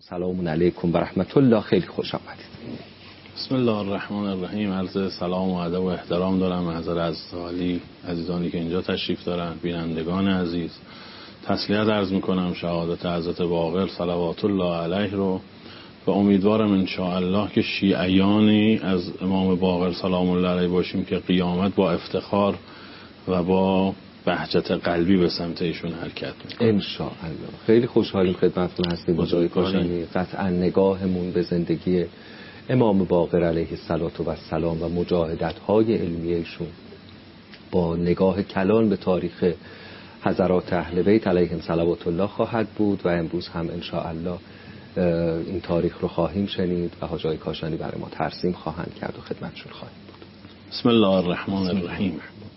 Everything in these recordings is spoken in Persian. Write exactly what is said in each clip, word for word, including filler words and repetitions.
سلام علیکم و رحمت الله. خیلی خوش آمدید. بسم الله الرحمن الرحیم. عرض سلام و ادب و احترام دارم محضر عزیزانی عزیزانی که اینجا تشریف دارن، بینندگان عزیز. تسلیت عرض میکنم شهادت حضرت باقر صلوات الله علیه رو و امیدوارم ان شاء الله که شیعیانی از امام باقر سلام الله علیه باشیم که قیامت با افتخار و با بهجت قلبی به سمت ایشون حرکت میکنیم ان شاء الله. خیلی خوشحالیم خدمتتون هستیم آقای کاشانی. قطعا نگاهمون به زندگی امام باقر علیه السلام و مجاهدت‌های علمی ایشون با نگاه کلان به تاریخ حضرات اهل بیت علیهم صلوات الله خواهد بود و امروز هم ان شاء الله این تاریخ رو خواهیم شنید و حاج آقای کاشانی برای ما ترسیم خواهند کرد و خدمتشون خواهیم بود. بسم الله الرحمن الرحیم.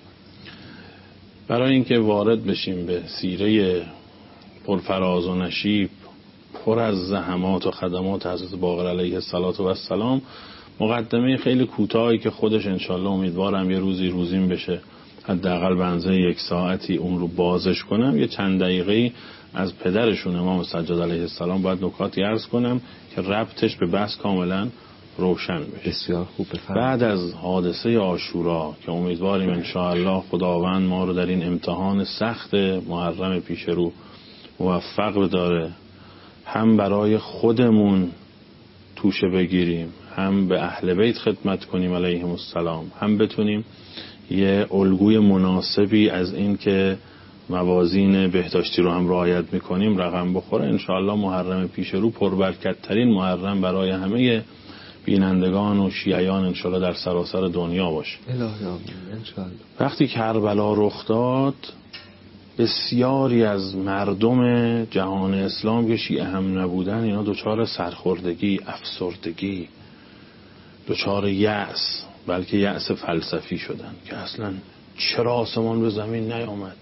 برای اینکه وارد بشیم به سیره پرفراز و نشیب پر از زحمات و خدمات حضرت باقر علیه السلام، مقدمه خیلی کوتاهی که خودش انشالله امیدوارم یه روزی روزیم بشه، حداقل بنزه یک ساعتی اون رو بازش کنم، یه چند دقیقه‌ای از پدرشون امام سجاد علیه السلام باید نکاتی عرض کنم که ربطش به بحث کاملا روشن بشه. بسیار خوب. بفرمایید. بعد از حادثه عاشورا که امیدواریم ان شاء الله خداوند ما رو در این امتحان سخت محرم پیش رو موفق بداره، هم برای خودمون توشه بگیریم، هم به اهل بیت خدمت کنیم علیهم السلام، هم بتونیم یه الگوی مناسبی از این که موازین بهداشتی رو هم رعایت میکنیم رقم بخوره. انشاءالله محرم پیش رو پربرکت ترین محرم برای همه بینندگان و شیعیان انشاءالله در سراسر دنیا باشه. الهی آمین انشاءالله. وقتی کربلا رخ داد بسیاری از مردم جهان اسلام که شیعه هم نبودن اینا دچار سرخوردگی، افسردگی، دچار یأس، بلکه یأس فلسفی شدن که اصلا چرا آسمان به زمین نیامد،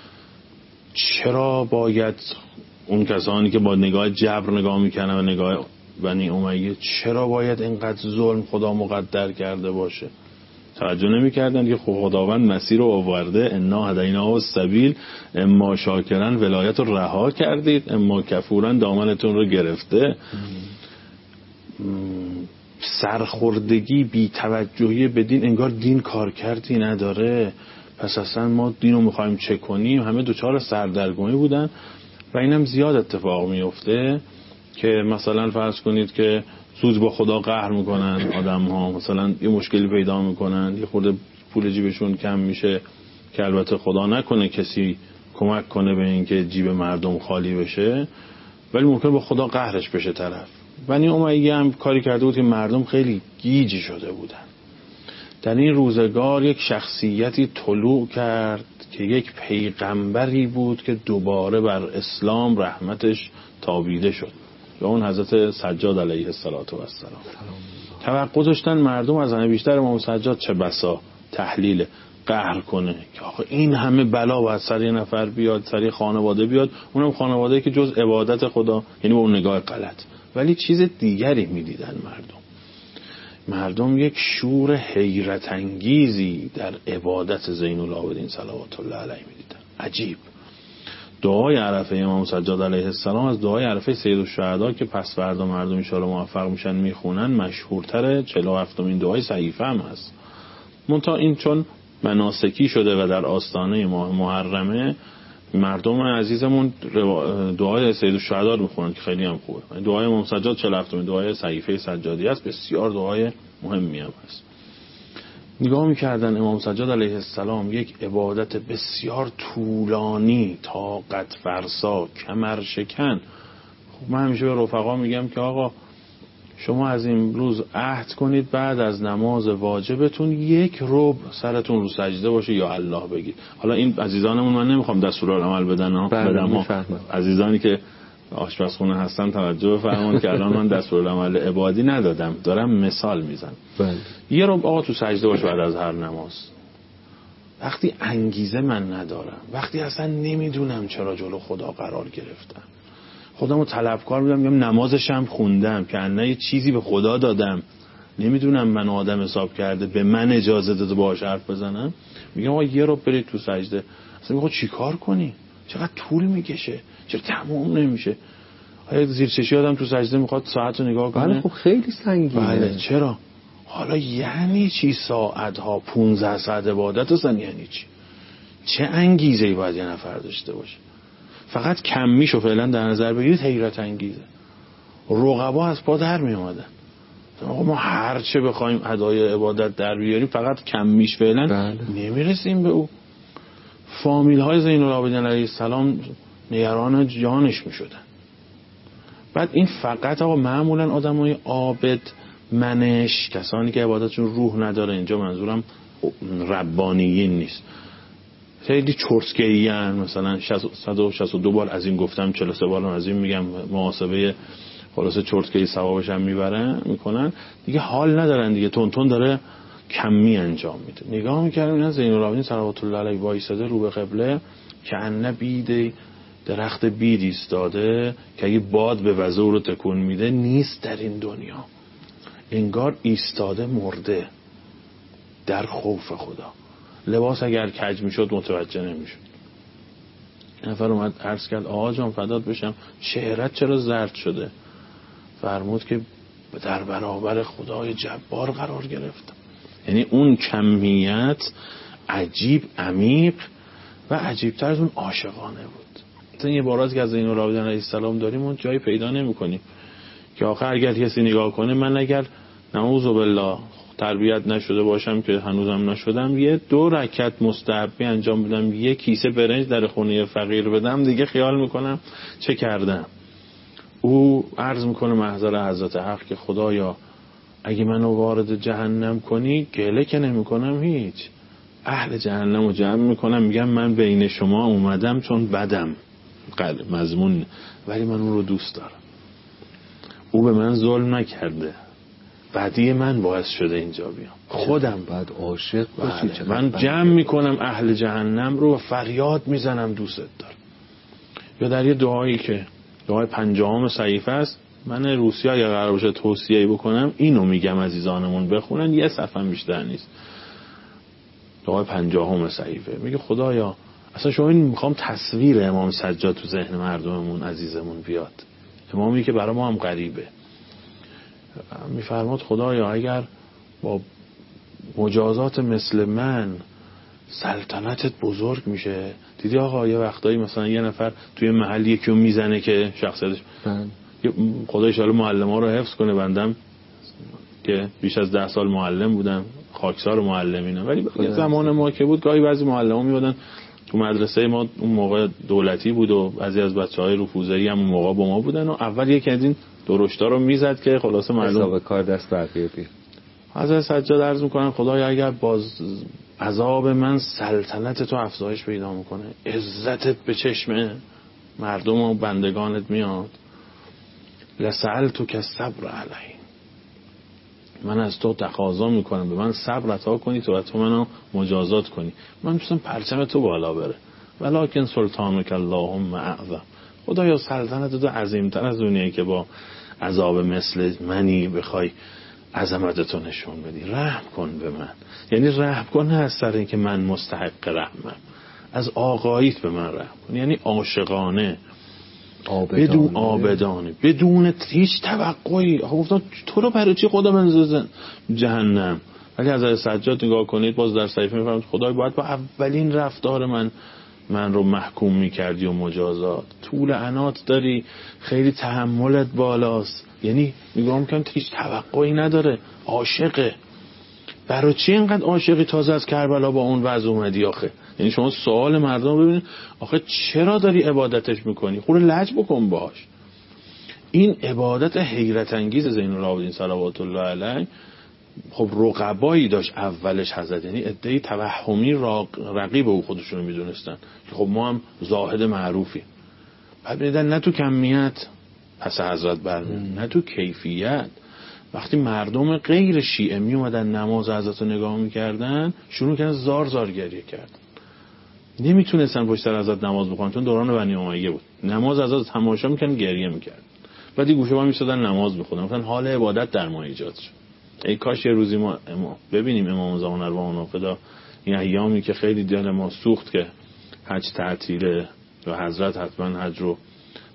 چرا باید اون کسانی که با نگاه جبر نگاه میکنن و نگاه بنی امیه چرا باید اینقدر ظلم خدا مقدر کرده باشه. توجه نمی‌کردن که خداوند مسیر رو آورده، انا هدیناه السبیل اما شاکرن ولایت رو رها کردید اما کفورن دامنتون رو گرفته. سرخوردگی، بی‌توجهی به دین، انگار دین کارکردی نداره، پس اصلا ما دین رو می‌خوایم چه کنیم. همه دوچار سردرگمی بودن و اینم زیاد اتفاق میفته که مثلا فرض کنید که زود با خدا قهر میکنن آدم ها، مثلا یه مشکلی پیدا میکنن، یه خورده پول جیبشون کم میشه که البته خدا نکنه کسی کمک کنه به این که جیب مردم خالی بشه، ولی ممکن با خدا قهرش بشه طرف. بنی امیه هم کاری کرده بود که مردم خیلی گیج شده بودن. در این روزگار یک شخصیتی طلوع کرد که یک پیغمبری بود که دوباره بر اسلام رحمتش تابیده شد و اون حضرت سجاد علیه السلام. توقع داشتن مردم از همه بیشتر امام سجاد چه بسا تحلیل قهر کنه که آخه این همه بلا باید سر یه نفر بیاد، سر یه خانواده بیاد، اونم خانواده که جز عبادت خدا، یعنی با اون نگاه غلط. ولی چیز دیگری میدیدن مردم. مردم یک شور حیرت انگیزی در عبادت زین العابدین صلوات الله علیه میدیدن. عجیب. دعای عرفه امام سجاد علیه السلام از دعای عرفه سید الشهدا که پس فردا مردم ان شاء الله موفق میشن میخونن مشهورتره، چهل و هفتمین دعای صحیفه هم هست. منتها این چون مناسکی شده و در آستانه ماه محرمه، مردم عزیزمون دعای سید الشهدا رو میخونن که خیلی هم خوبه. دعای امام سجاد چهل و هفتمین دعای صحیفه سجادی است، بسیار دعای مهمی هم هست. نگاه میکردن امام سجاد علیه السلام یک عبادت بسیار طولانی، طاقت فرسا، کمر شکن. خب من همیشه به رفقا میگم که آقا شما از این روز عهد کنید بعد از نماز واجبتون یک ربع سرتون رو سجده باشه یا الله بگید. حالا این عزیزانمون من نمیخوام دستورالعمل بدن ها، بدم ها. عزیزانی که آشپزخونه هستن توجه بفرمایید که الان من دستورالعمل عبادی ندادم، دارم مثال میزنم. یه ربع آقا تو سجده باشه بعد از هر نماز. وقتی انگیزه من ندارم، وقتی اصلا نمیدونم چرا جلو خدا قرار گرفتم، خودمو طلبکار میدم، میگم نمازشم خوندم که انه یه چیزی به خدا دادم، نمیدونم من آدم حساب کرده به من اجازه داده باهاش حرف بزنم، میگم آقا یه رو برید تو سجده. اصلا میگم چیکار کنی؟ چقدر طول میکشه؟ چرا تموم نمیشه؟ آیا زیر چشی آدم تو سجده میخواد ساعت رو نگاه کنه؟ بله خب خیلی سنگینه. بله چرا؟ حالا یعنی چی ساعت ها پونزده ساعت عبادت هستن؟ یعنی چی؟ چه انگیزه‌ای باید یه نفر داشته باشه؟ فقط کمیشو فعلا در نظر بگیرید حیرت انگیزه. رقبا از پا در می اومدن. ما هر چه بخوایم ادای عبادت در بیاریم فقط کمیش فعلا بله. نمیرسیم به او. فامیل های زین العابدین علیه السلام نگران جانش می شدن. بعد این فقط آقا معمولا آدمای عابد منش، کسانی که عبادتشون روح نداره، اینجا منظورم ربانیین نیست، خیلی چرتگیین، مثلا صد و شصت و دو بار از این گفتم چهل و سه بار از این میگم، محاسبه خلاصه چرتگی ثوابش هم میبرن میکنن دیگه، حال ندارن دیگه، تون تون داره کمی انجام میده. نگاه میکردم اینا زین العابدین صلوات الله علیه وایساده رو به قبله که انه بید درخت بید ایستاده که اگه باد به وزه رو تکون میده نیست در این دنیا، انگار ایستاده مرده در خوف خدا. لباس اگر کج میشد متوجه نمیشد. نفر اومد عرض کرد آقا جان فدات بشم چهرت چرا زرد شده؟ فرمود که در برابر خدای جبار قرار گرفتم. یعنی اون کمیت عجیب عمیق و عجیبتر از اون عاشقانه بود. مثلا یه باراز که از زین العابدین علیه السلام داریم اون جایی پیدا نمی کنیم که آخر اگر کسی نگاه کنه، من اگر نعوذ بالله تربیت نشده باشم که هنوزم نشدم، یه دو رکعت مستحبی انجام بدم، یه کیسه برنج در خونه فقیر بدم، دیگه خیال میکنم چه کردم. او عرض میکنه محضر حضرت حق که خدایا اگه منو وارد جهنم کنی، گله که نمیکنم هیچ، اهل جهنم رو جمع میکنم میگم من بین شما اومدم چون بدم قلب مضمون، ولی من اون رو دوست دارم. او به من ظلم نکرده، بدی من باعث شده اینجا بیام، خودم بعد عاشق باشی. من جمع میکنم اهل جهنم رو و فریاد میزنم دوست دارم. یا در یه دعایی که دعای پنجاهم صحیفه است، من روسیه اگه قرار باشه توصیه بکنم اینو میگم عزیزانمون بخونن، یه صفحه بیشتر نیست. دعای پنجاهم صحیفه میگه خدایا اصلا شما این میخوام تصویر امام سجاد تو ذهن مردممون عزیزمون بیاد، امامی که برای ما هم غریبه. میفرماد خدایا اگر با مجازات مثل من سلطنتت بزرگ میشه. دیدی آقا یه وقتایی مثلا یه نفر توی محل یکی رو میزنه که شخصیتش، خدا ایشالا معلم ها رو حفظ کنه، بندم که بیش از ده سال معلم بودم، خاکسار معلمینه، ولی یه زمان ما که بود گاهی بعضی معلم ها میبادن تو مدرسه ما، اون موقع دولتی بود و بعضی از بچه های رفوزری هم اون موقع با ما بودن و اول یکی از این درشتا رو میزد که خلاصه معلوم حساب کار دست بقیه بیر. حضرت سجاد عرض میکنن خدایا اگر باز عذاب من سلطنت تو افزایش پیدا میکنه، عزتت به چشم مردم و بندگانت میاد، لسألتو که صبر علیه، من از تو تقاضا میکنم به من صبر عطا کنی تو و تو منو مجازات کنی، من دوستم پرچم تو بالا بره، ولکن سلطانک اللهم اعظم، خدایا سلطنت تو عظیمتر از اونیه که با عذاب مثل منی بخوای عظمتتو نشون بدی، رحم کن به من. یعنی رحم کن از سر این که من مستحق رحمم، از آقاییت به من رحم کن، یعنی عاشقانه، آبدانه. بدون آبدانه، بدون هیچ توقعی. گفتم تو رو برای چی خدا بندازه جهنم؟ ولی حضرت سجاد نگاه کنید باز در صحیفه میفرماید خدای باید با اولین رفتار من من رو محکوم میکردی و مجازات، طول عنات داری، خیلی تحملت بالاست، یعنی نگاه میکنم هیچ توقعی نداره، عاشقه. برای چی اینقدر عاشقی تازه از کربلا با اون وضع اومدی آخه؟ یعنی شما سوال مردم ببینید آخه چرا داری عبادتش میکنی؟ خود لج بکن باش. این عبادت حیرت انگیز زین العابدین صلوات الله علیه، خب رقبایی داشت اولش حضرت، یعنی عده‌ای توهمی رقیب او خودشونو میدونستن که خب ما هم زاهد معروفی، بعد میدن نه تو کمیت پس حضرت برمون، نه تو کیفیت. وقتی مردم غیر شیعه می اومدن نماز حضرت رو نگاه میکردن، شروع کردن زار زار گریه کردن، نمیتونستن پشت سر حضرت نماز بخونن چون دوران بنی امیه بود، نماز حضرت تماشا میکردن گریه میکردن، بعد گوشه با میشدن نماز میخوندن، مثلا حال عبادت در ما ایجاد شد. ای کاش یه روزی ما امام ببینیم امام زمان ارواحنا فدا، این ایامی که خیلی دل ما سوخت که حج تعطیله و حضرت حتما حج رو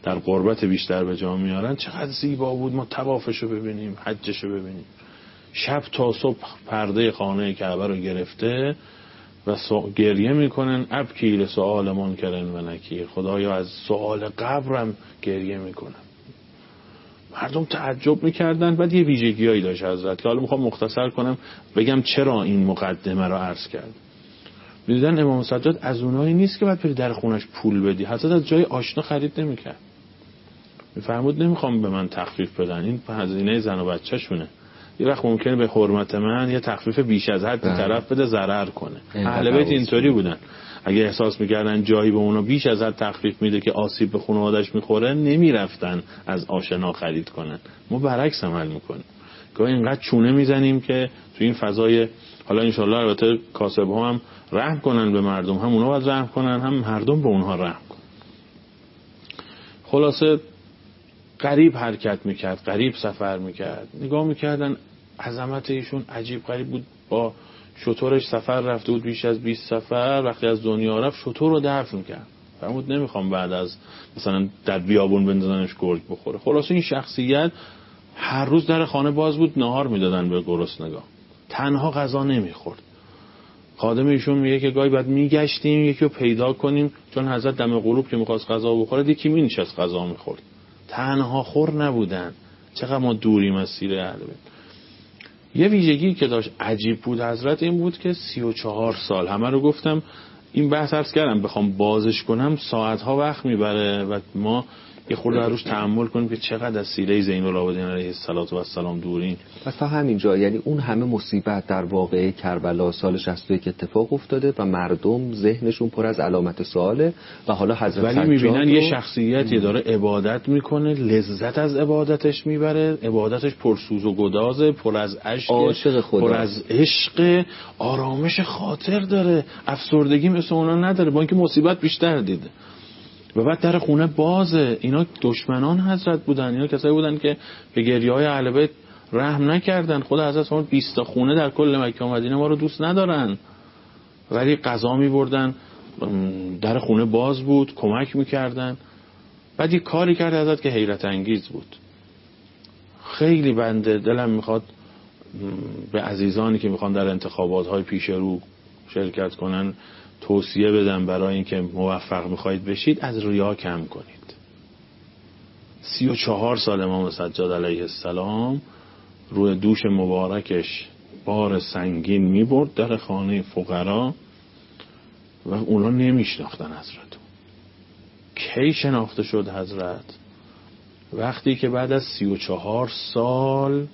در قربت بیشتر به جا میارن، چقدر زیبا بود ما طوافشو ببینیم، حجشو ببینیم. شب تا صبح پرده خانه کعبه رو گرفته و گریه میکنن، ابکی لسؤال منکر و نکیر، خدایا از سؤال قبرم گریه میکنم. مردم تعجب میکردن. بعد یه ویژگیایی داشت حضرت که حالا میخوام مختصر کنم بگم چرا این مقدمه رو عرض کرد. میدیدن امام سجاد از اونایی نیست که بعد بری در خونش پول بدی، حضرت از جای آشنا خرید نمیکرد. میفرمود نمیخوام به من تخفیف بدن، این هزینه زن و بچه شونه. یه وقت ممکنه به حرمت من یه تخفیف بیش از حد طرف بده ضرر کنه. اهل بیت اینطوری بودن، اگه احساس میکردن جایی به اونا بیش از حد تخفیف میده که آسیب به خانواده‌اش میخوره، نمیرفتن از آشنا خرید کنن. ما برعکس عمل میکنیم، گاهی اینقدر چونه میزنیم که تو این فضای، حالا انشالله البته کاسب‌ها هم رحم کنن به مردم، هم اونا باید رحم کنن، هم مردم به اونها رحم کنن. خلاصه غریب حرکت میکرد، غریب سفر میکرد. نگاه میکردن عظمت ایشون عجیب غریب بود. با شترش سفر رفته بود، بیش از بیست سفر. وقتی از دنیا رفت شتر رو دفن کرد، فرمود نمیخوام بعد از مثلا در بیابون بندازنش گرگ بخوره. خلاصه این شخصیت هر روز در خانه باز بود، نهار میدادن به گرسنگان، تنها غذا نمیخورد. خادم ایشون میگه که گاهی بعد میگشتیم یکی رو پیدا کنیم، چون حضرت دم غروب که میخواست غذا بخوره یکی مینشست غذا میخورد. تنها خور نبودن. چقدر ما دوریم از سیره اهل بیت. یه ویژگی که داشت عجیب بود حضرت این بود که سی و چهار سال، همه رو گفتم این بحث عرض کردم بخوام بازش کنم ساعتها وقت میبره و ما یه خورده روش تأمل کنیم که چقدر از سیره زین العابدین علیه السلام دوریم. پس تا همینجا یعنی اون همه مصیبت در واقعه کربلا سال شصت و یک اتفاق افتاده و مردم ذهنشون پر از علامت سواله و حالا حضرت ولی میبینن یه شخصیتی داره عبادت میکنه، لذت از عبادتش میبره، عبادتش پرسوز و گدازه، پر از عشق، پر از عشق، آرامش خاطر داره، افسردگی مثل اونا نداره، با اینکه مصیبت بیشتر دیده. و بعد در خونه بازه. اینا دشمنان حضرت بودن، اینا کسایی بودن که به گریه‌های اهل بیت رحم نکردن. خود حضرت فرمود بیست تا خونه در کل مکه و مدینه ما رو دوست ندارن، ولی غذا می‌بردن، در خونه باز بود، کمک می‌کردن. بعد یه کاری کرد حضرت که حیرت انگیز بود. خیلی بنده دلم میخواد به عزیزانی که میخوان در انتخابات‌های پیش رو شرکت کنن توصیه بدم برای اینکه موفق میخواید بشید از ریا کم کنید. سی و چهار سال امام سجاد علیه السلام روی دوش مبارکش بار سنگین میبرد در خانه فقرا و اونا نمیشناختن حضرت. کی شناخته شد حضرت؟ وقتی که بعد از سی و چهار سال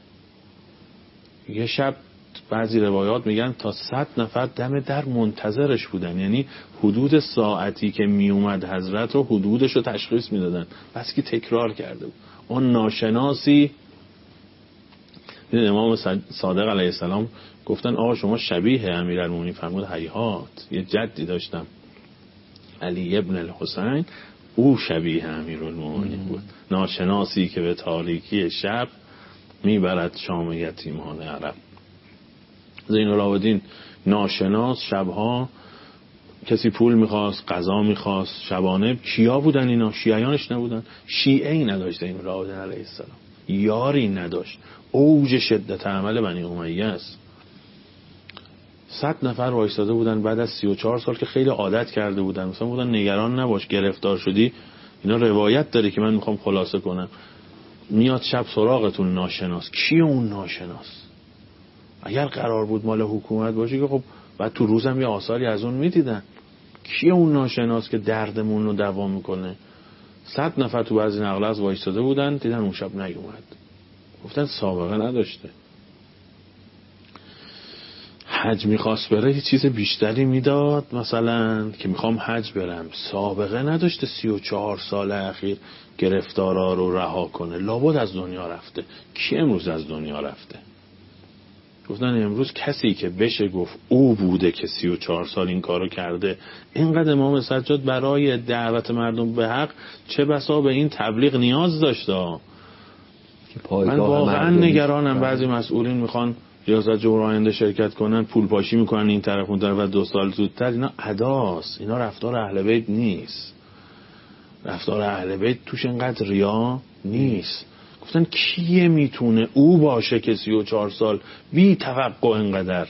یه شب بعضی روایات میگن تا صد نفر دم در منتظرش بودن، یعنی حدود ساعتی که میومد حضرت رو حدودش رو تشخیص میدادن، بس که تکرار کرده بود. اون ناشناسی، امام صادق علیه السلام گفتن آقا شما شبیه امیرالمومنین، فرمود هیهات، یه جدی داشتم علی ابن الحسین، او شبیه امیرالمومنین بود. ناشناسی که به تاریکی شب میبرد شام یتیمان عرب. زین العابدین ناشناس، شبها کسی پول میخواست، غذا میخواست، شبانه. کیا بودن اینا؟ شیعیانش نبودن. شیعه ای نداشت زین العابدین علیه السلام، یاری نداشت. اوج شدت عمل بنی امیه است. صد نفر وایساده بودن بعد از سی و چهار سال که خیلی عادت کرده بودن، مثلا بودن نگران نباش گرفتار شدی. اینا روایت داره که من میخوام خلاصه کنم. میاد شب سراغتون ناشناس. کی اون ناشناس؟ اگر قرار بود مال حکومت باشه که خب بعد تو روزم یه آثاری از اون میدیدن. کی اون ناشناس که دردمون رو دوا میکنه؟ صد نفر تو بعضی نقل از وایستاده بودن، دیدن اون شب نیومد. گفتن سابقه نداشته. حج میخواست بره یه چیز بیشتری میداد، مثلا که میخوام حج برم، سابقه نداشته. سی و چهار سال اخیر گرفتارا رو رها کنه، لابد از دنیا رفته. کی امروز از دنیا رفته؟ گفتن امروز کسی که بشه گفت او بوده که سی و چهار سال این کارو کرده. اینقدر امام سجاد برای دعوت مردم به حق چه بسا به این تبلیغ نیاز داشته. من واقعا نگرانم بعضی مسئولین میخوان ریاست جمهور آینده شرکت کنن، پول پاشی میکنن این طرف اون طرف و دو سال زودتر. اینا اداست، اینا رفتار اهل بیت نیست. رفتار اهل بیت توش اینقدر ریا نیست. گفتن کیه میتونه او باشه که سی و چهار سال بی توقع اینقدر.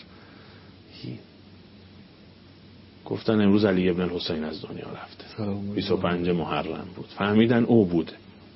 گفتن امروز علی ابن الحسین از دنیا رفته، بیست و پنج محرم بود، فهمیدن او بوده.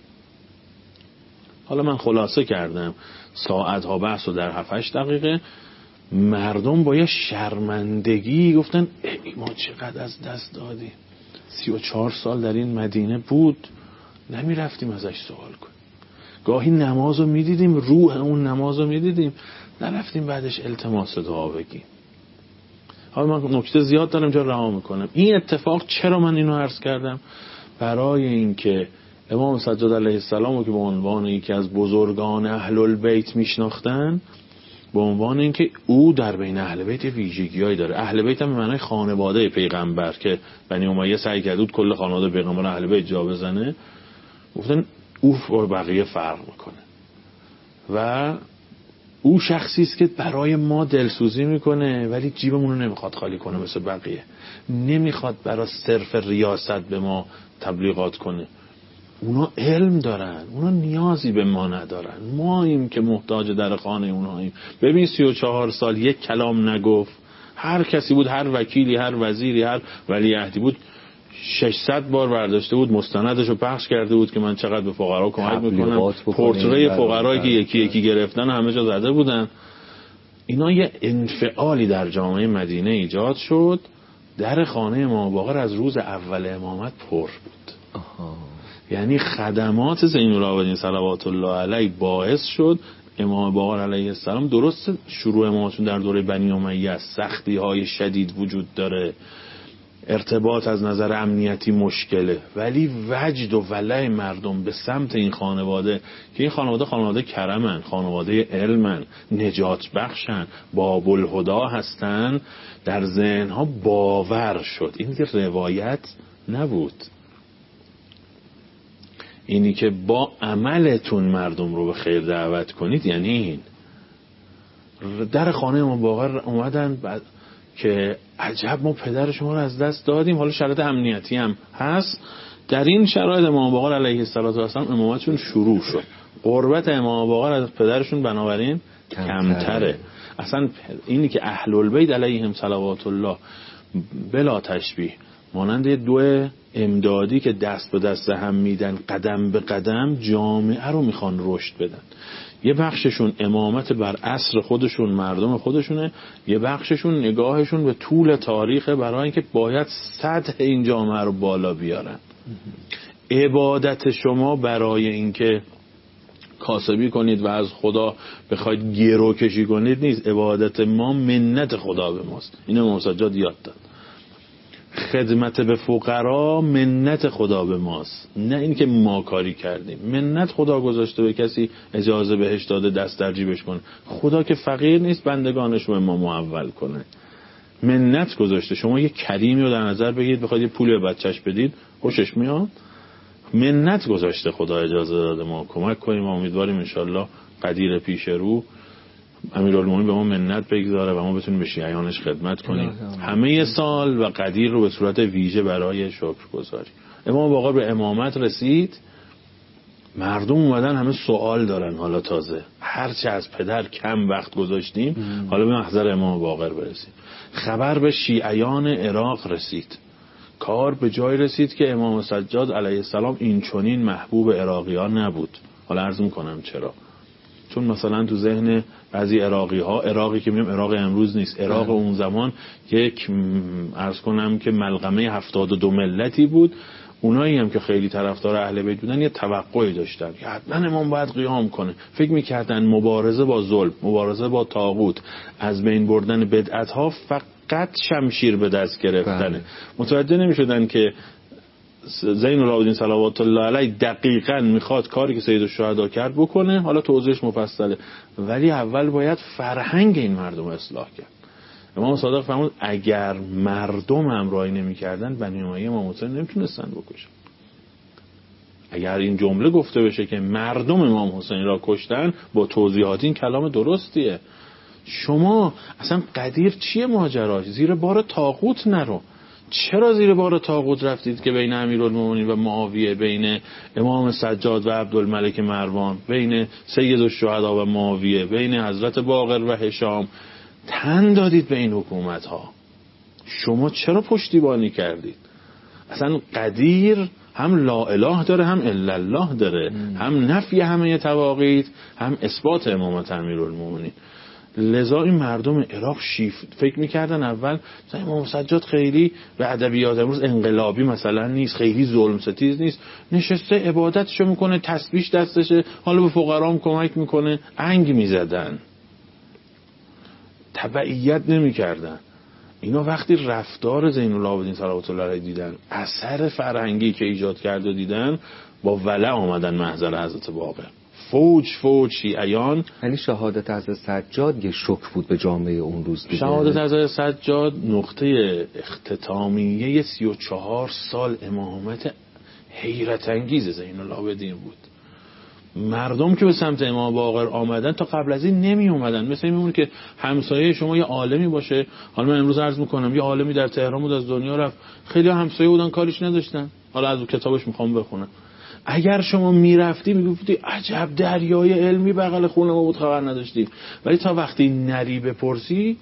حالا من خلاصه کردم ساعتها بحث و در هفت هشت دقیقه مردم با یه شرمندگی گفتن ای ما چقدر از دست دادیم، سی و چهار سال در این مدینه بود نمی رفتیم ازش سوال کنیم، گاهی نمازو می دیدیم روح اون نمازو می دیدیم نرفتیم بعدش التماس دعا بگیم. حالا من نکته زیاد دارم جا رها میکنم. این اتفاق چرا من اینو عرض کردم؟ برای اینکه امام سجاد علیه السلام که به عنوان یکی از بزرگان اهل البیت میشناختن، به عنوان اینکه او در بین اهل بیت ویژگی‌هایی داره. اهل بیت هم به معنای خانواده پیغمبر که بنی امیه سعی کرد کل خانواده پیغمبر اهل بیت جا بزنه، گفتن او با بقیه فرق میکنه و او شخصی است که برای ما دلسوزی میکنه ولی جیبمون رو نمیخواد خالی کنه مثل بقیه، نمیخواد برای صرف ریاست به ما تبلیغات کنه. اونا علم دارن، اونا نیازی به ما ندارن، ما ایم که محتاج در خانه اوناییم. ببین سی و چهار سال یک کلام نگفت، هر کسی بود، هر وکیلی، هر وزیری، هر ولیعهدی بود ششصد بار برداشته بود مستندش رو پخش کرده بود که من چقدر به فقرا کمک میکنم، پورتری فقرایی که یکی یکی گرفتن همه جا زده بودن. اینا یه انفعالی در جامعه مدینه ایجاد شد. در خانه امام باقر از روز اول امامت پر بود. آها. یعنی خدمات زین العابدین صلوات الله علیه باعث شد امام باقر علیه السلام، درست شروع امامتون در دوره بنی امیه است، سختی های شدید وجود داره، ارتباط از نظر امنیتی مشکله، ولی وجد و ولع مردم به سمت این خانواده که این خانواده خانواده کرمن، خانواده علمن، نجات بخشن، باب الهدا هستن، در ذهنها باور شد. این که روایت نبود، اینی که با عملتون مردم رو به خیر دعوت کنید. یعنی این در خانه امام باقر اومدن بعد که عجب ما پدر شما رو از دست دادیم، حالا شرایط امنیتی هم هست. در این شرایط امام باقر علیه السلام امامتشون شروع شد. قربت امام باقر از پدرشون بنابراین کمتره. اصلا اینی که اهل البیت علیهم صلوات الله بلا تشبیه مانند دو امدادی که دست به دست هم میدن، قدم به قدم جامعه رو میخوان رشد بدن. یه بخششون امامت بر عصر خودشون، مردم خودشونه، یه بخششون نگاهشون به طول تاریخه برای اینکه باید سطح این جامعه رو بالا بیارن. عبادت شما برای اینکه کاسبی کنید و از خدا بخواید گرو کشی کنید نیست، عبادت ما منت خدا به ماست. اینو امام سجاد یاد داد. خدمت به فقرا منت خدا به ماست، نه این که ما کاری کردیم. منت خدا گذاشته به کسی اجازه بهش داده دست در جیبش کنه. خدا که فقیر نیست بندگانش رو ما محول کنه. منت گذاشته. شما یه کریمی رو در نظر بگیرید بخواید یه پول به بچهش بدید خوشش میاد؟ منت گذاشته خدا اجازه داده ما کمک کنیم و امیدواریم انشالله قدیر پیش رو امیرالمومنین به ما منت بگذاره و ما بتونیم به شیعیانش خدمت کنیم همه سال و قدیر رو به صورت ویژه برای شکرگزاری. امام باقر به امامت رسید، مردم اومدن همه سوال دارن. حالا تازه هرچه از پدر کم وقت گذاشتیم ام. حالا به محضر امام باقر برسیم. خبر به شیعیان عراق رسید، کار به جای رسید که امام سجاد علیه السلام این چنین محبوب عراقیان نبود. حالا عرض میکنم چرا. چون مثلا تو ذهن بعضی عراقی ها، عراقی که میگم عراق امروز نیست، عراق اون زمان یک عرض کنم که ملغمه هفتاد و دو ملتی بود. اونایی هم که خیلی طرفدار اهل بیت بودن یه توقعی داشتن که حتما امام باید قیام کنه. فکر میکردن مبارزه با ظلم، مبارزه با طاغوت، از بین بردن بدعت ها فقط شمشیر به دست گرفتنه. متوجه نمیشدن که زین العابدین صلوات الله علیه دقیقاً میخواد کاری که سید الشهدا کرد بکنه. حالا توضیحش مفصله، ولی اول باید فرهنگ این مردم اصلاح کرد. امام صادق فرمود اگر مردم همراهی نمی‌کردن بنی امیه امام حسین نمیتونستن بکشن. اگر این جمله گفته بشه که مردم امام حسین را کشتن، با توضیحات این کلام درستیه. شما اصلا قدیر چیه ماجراش؟ زیر بار طاغوت نرو. چرا زیر بار طاغوت رفتید که بین امیرالمومنین و معاویه، بین امام سجاد و عبدالملک مروان، بین سید الشهدا و معاویه، بین حضرت باقر و هشام تن دادید به این حکومت ها؟ شما چرا پشتیبانی کردید؟ اصلا قدیر هم لا اله داره، هم الا الله داره، ام. هم نفی همه تواقیت، هم اثبات امامت امیرالمومنین. لذا این مردم عراق شیف فکر میکردن اول مثلا امام سجاد خیلی به ادبیات امروز انقلابی مثلا نیست، خیلی ظلم ستیز نیست، نشسته عبادتشو میکنه، تسبیح دستشه، حالا به فقرام کمک میکنه، انگ میزدن، تبعیت نمیکردن. اینا وقتی رفتار زین العابدین صلوات الله علیه دیدن، اثر فرهنگی که ایجاد کرده دیدن، با ولع آمدن محضر حضرت باقر. فوج فوج شیعیان. یعنی شهادت حضرت سجاد یه شوک بود به جامعه اون روز دیگه. شهادت حضرت سجاد نقطه اختتامیه سی و چهار سال امامت حیرت انگیز زین العابدین بود. مردم که به سمت امام باقر آمدن تا قبل از این نمی اومدن. مثل این میمونه که همسایه شما یه عالمی باشه. حالا من امروز عرض میکنم یه عالمی در تهران بود، از دنیا رفت، خیلی همسایه بودن کاریش نداشتن، حالا از اون کتابش میخوام بخونم. اگر شما میرفتی میگفتی عجب دریای علمی بغل خونه ما بود، خبر نداشتیم. ولی تا وقتی نری بپرسی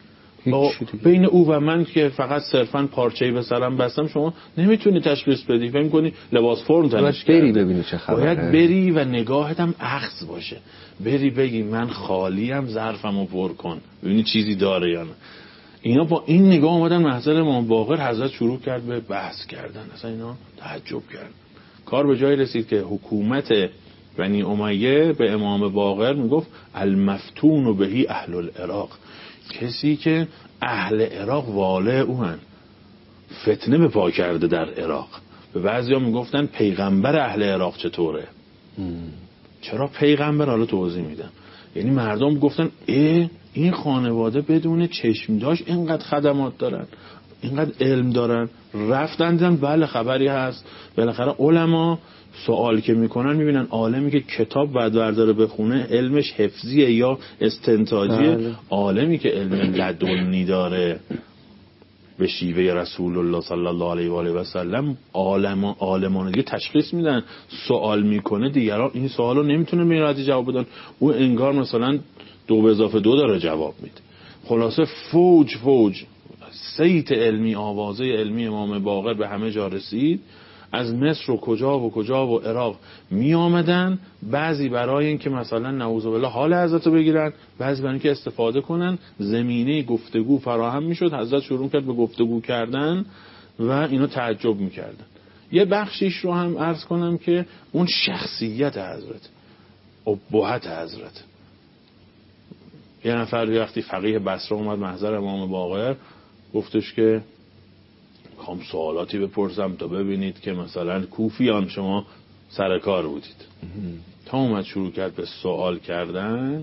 بین او و من که فقط صرفاً پارچه‌ای به سرم بستم، شما نمیتونی تشخیص بدی. فکر می‌کنی لباس فرم تنش کرده. بری ببینی چه خبره. باید بری و نگاهت هم اخذ باشه، بری بگی من خالیم، ظرفمو پر کن ببینی چیزی داره یا نه. اینا با این نگاه اومدن محضر امام باقر. حضرت شروع کرد به بحث کردن. اصلا اینا تعجب کردن. کار به جایی رسید که حکومت بنی امیه به امام باقر میگفت المفتون بهی اهل العراق، کسی که اهل عراق واله او هن، فتنه به پا کرده در عراق. به بعضی ها میگفتن پیغمبر اهل عراق چطوره؟ ام. چرا پیغمبر؟ حالا توضیح میدم. یعنی مردم گفتن ای این خانواده بدون چشم داشت اینقدر خدمات دارن، اینقدر علم دارن. رفتن دیدن بله خبری هست. بالاخره علما سوال که میکنن میبینن عالمی که کتاب بعد برداره بخونه علمش حفظیه یا استنتاجیه، بله. عالمی که علم لدنی داره به شیوه رسول الله صلی الله علیه و آله و سلم، عالمان عالمان دیگه تشخیص میدن. سوال میکنه دیگران این سوالو نمیتونه به این راحتی جواب بدن، او انگار مثلا دو به اضافه دو داره جواب میده. خلاصه فوج فوج صیت علمی، آوازه علمی امام باقر به همه جا رسید. از مصر و کجا و کجا و عراق می آمدن، بعضی برای اینکه مثلا نعوذ بالله حال حضرت رو بگیرن، بعضی برای اینکه استفاده کنن. زمینه گفتگو فراهم می شد. حضرت شروع کرد به گفتگو کردن و اینا تعجب می کردن. یه بخشیش رو هم عرض کنم که اون شخصیت حضرت، ابهت حضرت. یه نفر وقتی فقیه بصره اومد محضر امام باقر، گفتش که میخوام سوالاتی بپرسم تا ببینید که مثلا کوفیان شما سر کار بودید. تا اومد شروع کرد به سوال کردن،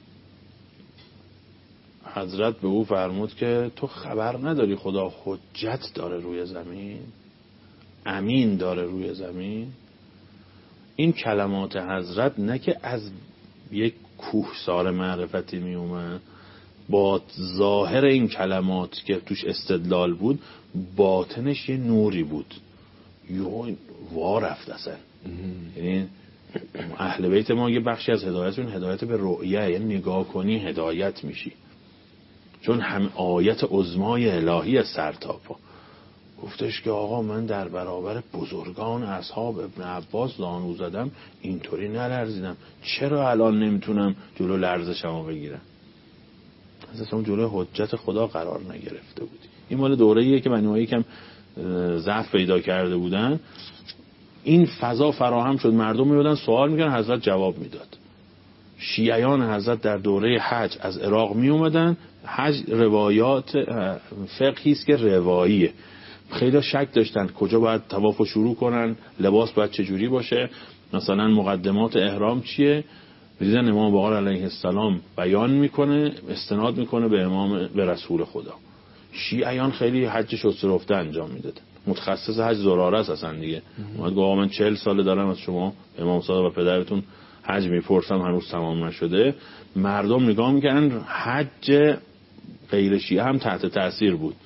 حضرت به او فرمود که تو خبر نداری خدا حجت داره روی زمین، امین داره روی زمین؟ این کلمات حضرت نه که از یک کوهسار معرفتی می اومد، با ظاهر این کلمات که توش استدلال بود، باطنش یه نوری بود. یو وا رفت اصلا. یعنی اهل بیت ما یه بخشی از هدایتشون هدایت به رؤیه، یعنی نگاه کنی هدایت میشی، چون هم آیت عظمای الهی از سر تا پا. گفتش که آقا من در برابر بزرگان اصحاب ابن عباس زانو زدم، اینطوری نلرزیدم، چرا الان نمیتونم جلو لرزشمو بگیرم؟ اصلا جلوی حجت خدا قرار نگرفته بودی. این مال دوره‌ایه که بنی امیه یکم ضعف پیدا کرده بودن. این فضا فراهم شد، مردم میودن سوال میکردن، حضرت جواب میداد. شیعیان حضرت در دوره حج از عراق می اومدن. حج روایات فقهی است که رواییه. خیلی شک داشتن کجا باید طواف شروع کنن، لباس باید چجوری باشه، مثلا مقدمات احرام چیه. دیدن امام باقر علیه السلام بیان میکنه، استناد میکنه به امام به رسول خدا. شیعیان خیلی حج شسترفته انجام میدادن. متخصص حج زراره است اصلا دیگه. اومد گفت من چهل سال دارم از شما امام صادق و پدرتون حج میپرسم، هنوز تمام نشده. مردم نگاه میکنن، حج غیر شیعه هم تحت تاثیر بود.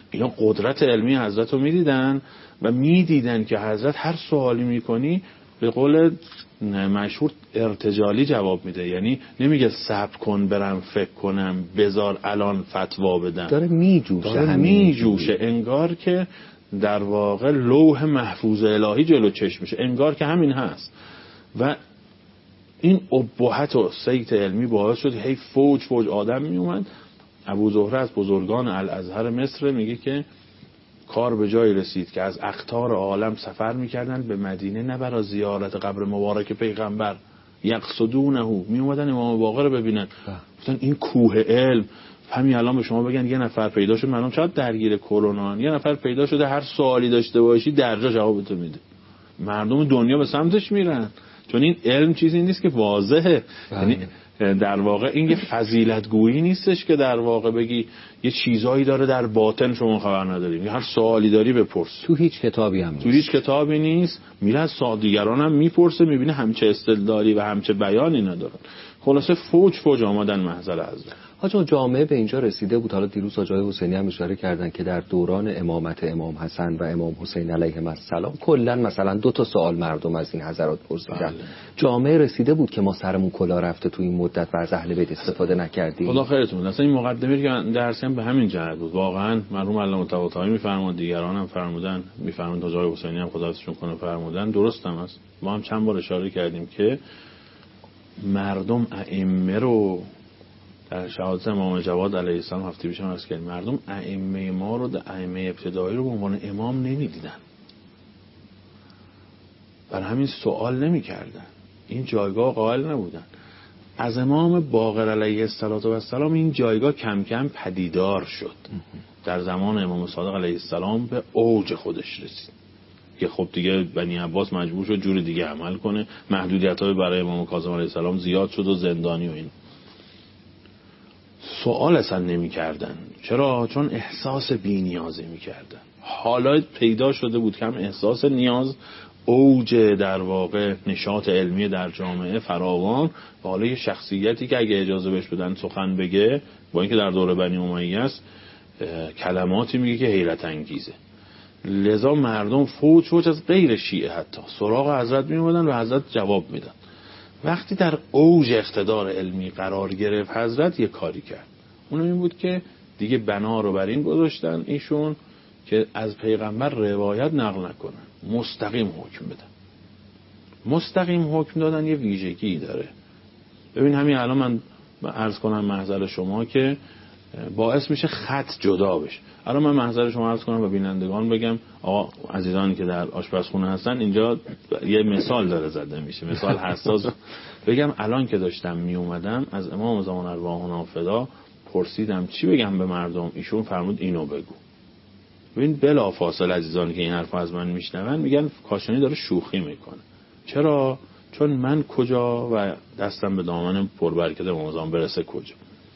اینا قدرت علمی حضرت رو میدیدن و میدیدن که حضرت هر سوالی میکنی به قول مشهور ارتجالی جواب میده. یعنی نمیگه صبر کن برم فکر کنم بذار الان فتوا بدم، داره میجوشه، داره میجوشه، انگار که در واقع لوح محفوظ الهی جلو چشمشه، انگار که همین هست. و این ابهت و صیت علمی باعث شد هی فوج فوج آدم میومد. ابو زهره از بزرگان الازهر مصر میگه که کار به جایی رسید که از اقطار عالم سفر میکردن به مدینه، نه برای زیارت قبر مبارک پیغمبر، یقصدونه، میومدن امام باقر رو ببینن. گفتن این کوه علم، همین الان به شما بگن یه نفر پیدا شد، مردم چقدر درگیر کرونا، یه نفر پیدا شده هر سوالی داشته باشی درجا جوابتو میده، مردم دنیا به سمتش میرن، چون این علم چیزی نیست که واضحه. یعنی در واقع این یه فضیلت گویی نیستش که در واقع بگی یه چیزایی داره در باطن شما خبر نداریم، هر سوالی داری بپرس. تو هیچ کتابی هم نیست. تو هیچ کتابی نیست. میره از دیگران هم میپرسه، میبینه همچه استدلالی و همچه بیانی ندارن. خلاصه فوج فوج آمدن محضر حضرت. حاجا جامعه به اینجا رسیده بود. حالا دیروز آقای حسینی هم اشاره کردن که در دوران امامت امام حسن و امام حسین علیهم السلام کلا مثلا دو تا سوال مردم از این حضرات پرسیدن. بله. جامعه رسیده بود که ما سرمون کلا رفته تو این مدت و از اهل بیت استفاده نکردیم. خدا خیرتون. اصلا این مقدمه که درسی هم به همین جهت بود. واقعا مرحوم علامه طباطبایی میفرمایند، دیگران هم فرمودن، میفرمایند آقای حسینی هم خدا حفظشون کنه فرمودن، درست هم است. ما هم چند بار اشاره کردیم که مردم ائمه رو در شهادت امام جواد علیه السلام هفته پیش هم عرض کردیم، مردم ائمه ما رو، ائمه ابتدایی رو به عنوان امام نمیدیدن، برای همین سوال نمی‌کردن، این جایگاه قائل نبودن. از امام باقر علیه السلام این جایگاه کم کم پدیدار شد. در زمان امام صادق علیه السلام به اوج خودش رسید که خب دیگه بنی عباس مجبور شد جور دیگه عمل کنه، محدودیت‌های برای امام کاظم علیه السلام زیاد شد و زندانی و این. سوال اصلا نمی کردن. چرا؟ چون احساس بی نیازی می کردن. حالا پیدا شده بود که هم احساس نیاز، اوج در واقع نشاط علمی در جامعه فراوان، و حالا یه شخصیتی که اگه اجازه بهش بدن سخن بگه، با اینکه در دوره بنی امیه است کلماتی میگه که حیرت انگیزه. لذا مردم فوج فوج از غیر شیعه حتی سراغ حضرت می اومدن و حضرت جواب میدن. وقتی در اوج اقتدار علمی قرار گرفت حضرت یه کاری کرد، اون این بود که دیگه بنا رو بر این گذاشتن ایشون که از پیغمبر روایت نقل نکنن، مستقیم حکم بدن. مستقیم حکم دادن یه ویژگی داره. ببین همین الان من عرض کنم محضر شما که باعث میشه خط جدا بشه. الان من محضر شما عرض کنم و بینندگان بگم، آقا عزیزانی که در آشپزخونه هستن اینجا یه مثال داره زده میشه، مثال حساس. بگم الان که داشتم می اومدم از امام زمان ارواحنا فدا پرسیدم چی بگم به مردم، ایشون فرمود اینو بگو. ببین بلا فاصله عزیزانی که این حرفو از من میشنون میگن کاشانی داره شوخی میکنه. چرا؟ چون من کجا و دستم به دامن پربرکت امام زمان برسه کجا.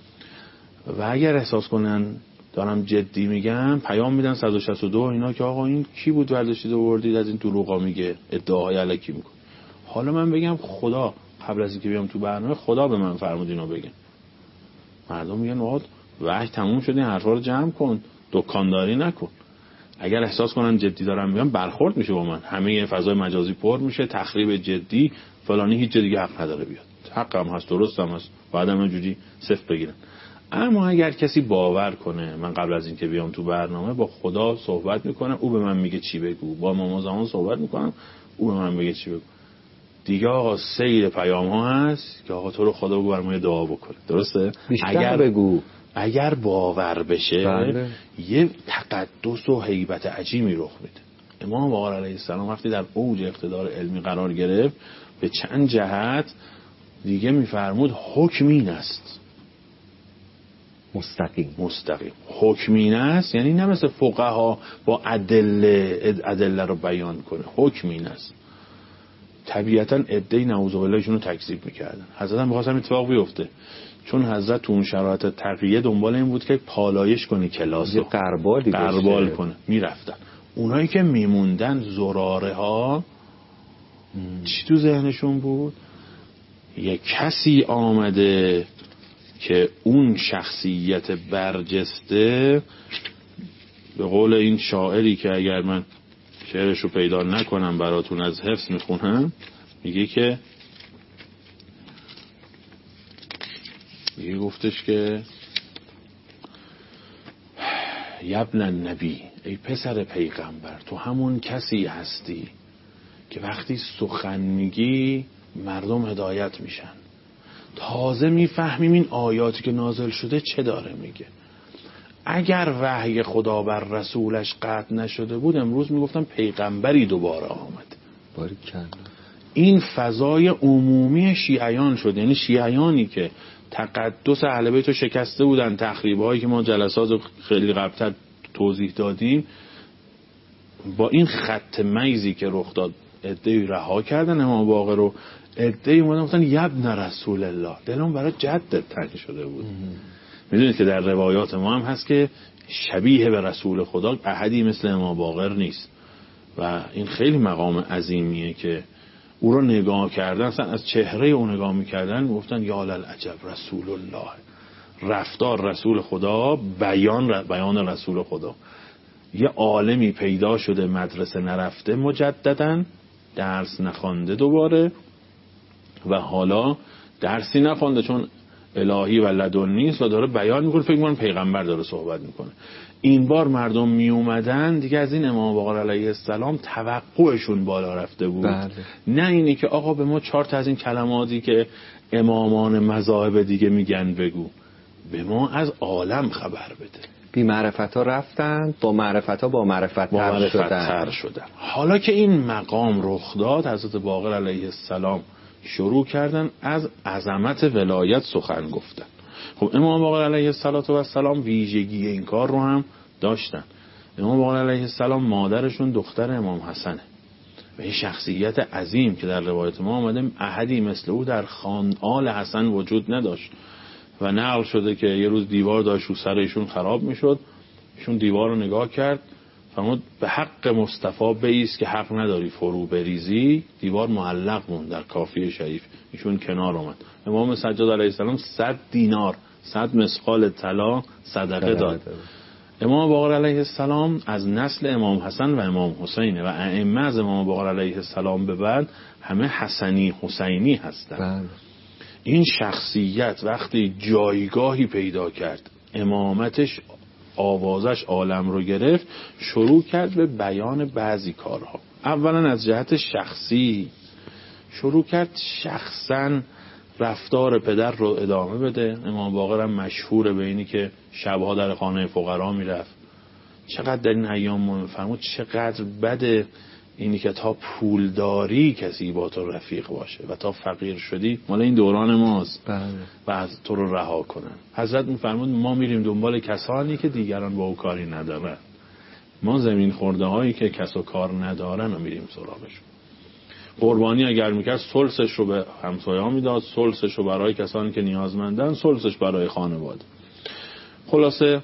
و اگر احساس کنن دارم جدی میگم پیام میدن صد و شصت و دو اینا که آقا این کی بود ورداشتید آوردید از این دروغا میگه، ادعاهای الکی میکنه. حالا من بگم خدا قبل از اینکه بیام تو برنامه خدا به من فرمود اینو بگم، مردم میگن آقا وحی تموم شد این حرفا رو جمع کن، دکانداری نکن. اگر احساس کنن جدی دارم میگم برخورد میشه با من، همه فضای مجازی پر میشه، تخریب جدی فلانی هیچ دیگه حق نداره بیاد. حقم هست، درستم هست، بعدم اینجوری صفر بگیرن. اما اگر کسی باور کنه من قبل از اینکه بیام تو برنامه با خدا صحبت میکنم، او به من میگه چی بگو، با امام زمان صحبت میکنم او به من میگه چی بگو، دیگه آقا سیر پیام ها هست که آقا تو رو خدا بگو برام دعا بکنه. درسته؟ اگر بگو اگر باور بشه بله. یه تقدس و هیبت عجیبی رخ میده. امام باقر علیه السلام وقتی در اوج اقتدار علمی قرار گرفت به چند جهت دیگه میفرمود حکمین است، مستقیم مستقیم حکمین است، یعنی نه مثل فقها با ادله ادله رو بیان کنه، حکمین است. طبیعتاً عده‌ای نعوذ بالله ایشونو تکذیب میکردن. حضرت هم می‌خواستن اتفاق بیفته، چون حضرت تو اون شرایط تقیه دنبال این بود که پالایش کنه کلاسو، قربالی قربال کنه. میرفتن اونایی که میموندن زراره ها چی تو ذهنشون بود؟ یه کسی آمده که اون شخصیت برجسته به قول این شاعری که اگر من شعرش رو پیدا نکنم براتون از حفظ میخونم، میگه که میگه گفتش که یبن النبی، ای پسر پیغمبر، تو همون کسی هستی که وقتی سخن میگی مردم هدایت میشن. تازه میفهمیم این آیاتی که نازل شده چه داره میگه. اگر وحی خدا بر رسولش قطع نشده بود امروز میگفتن پیغمبری دوباره آمد. باریکلا. این فضای عمومی شیعیان شد، یعنی شیعیانی که تقدس اهل بیت رو شکسته بودن، تخریب‌هایی که ما جلسات خیلی قبل‌تر توضیح دادیم، با این خط میزی که رخ داد عده‌ای رها کردن امام باقر رو، عده‌ای اومدن گفتن یبن رسول الله. دلم برای جدت تنگ شده بود. میدونید که در روایات ما هم هست که شبیه به رسول خدا احدی مثل امام باقر نیست و این خیلی مقام عظیمیه که او رو نگاه کردن، اصلا از چهره او نگاه میکردن میگفتن یا للعجب رسول الله، رفتار رسول خدا، بیان بیان رسول خدا. یه عالمی پیدا شده مدرسه نرفته مجدداً، درس نخوانده دوباره و حالا درسی نخوانده چون الهی و لدنی است و داره بیان میکنه، فکر میکنن پیغمبر داره صحبت میکنه. این بار مردم می اومدن دیگه از این امام باقر علیه السلام توقعشون بالا رفته بود. بله. نه اینی که آقا به ما چهار تا از این کلماتی که امامان مذاهب دیگه میگن بگو، به ما از عالم خبر بده. بی معرفت ها رفتن، با معرفت ها با معرفت با تر معرفت شدن. تر شدن. حالا که این مقام رخ داد، حضرت باقر علیه السلام شروع کردن از عظمت ولایت سخن گفتن. خب امام باقر علیه السلام ویژگی این کار رو هم داشتن. امام باقر علیه السلام مادرشون دختر امام حسنه و این شخصیت عظیم که در روایت ما آمده احدی مثل او در خان آل حسن وجود نداشت و نقل شده که یه روز دیوار داشت رو سر ایشون خراب میشد، ایشون دیوار رو نگاه کرد، فرمود به حق مصطفی بایست که حق نداری فرو بریزی. دیوار معلق موند در کافیه شریف، ایشون کنار آمد. امام سجاد علیه السلام صد دینار، صد مسقال طلا صدقه داد. امام باقر علیه السلام از نسل امام حسن و امام حسینه و ائمه از امام باقر علیه السلام به بعد همه حسنی حسینی هستند. این شخصیت وقتی جایگاهی پیدا کرد، امامتش آوازش عالم رو گرفت، شروع کرد به بیان بعضی کارها. اولا از جهت شخصی شروع کرد شخصا رفتار پدر رو ادامه بده. امام باقر هم مشهوره به اینی که شبها در خانه فقرا میرفت. چقدر در این ایام ما فرمود چقدر بده اینی که تا پولداری کسی با تو رفیق باشه و تا فقیر شدی، مال این دوران ماست، و از تو رو رها کنن. حضرت میفرمود ما میریم دنبال کسانی که دیگران با او کاری ندارن. ما زمین خورده هایی که کس و کار ندارن و میریم سراغشون. قربانی اگر میکرد سلسش رو به همسایه‌ها میداد، سلسش رو برای کسانی که نیازمندن، سلسش برای خانواده. خلاصه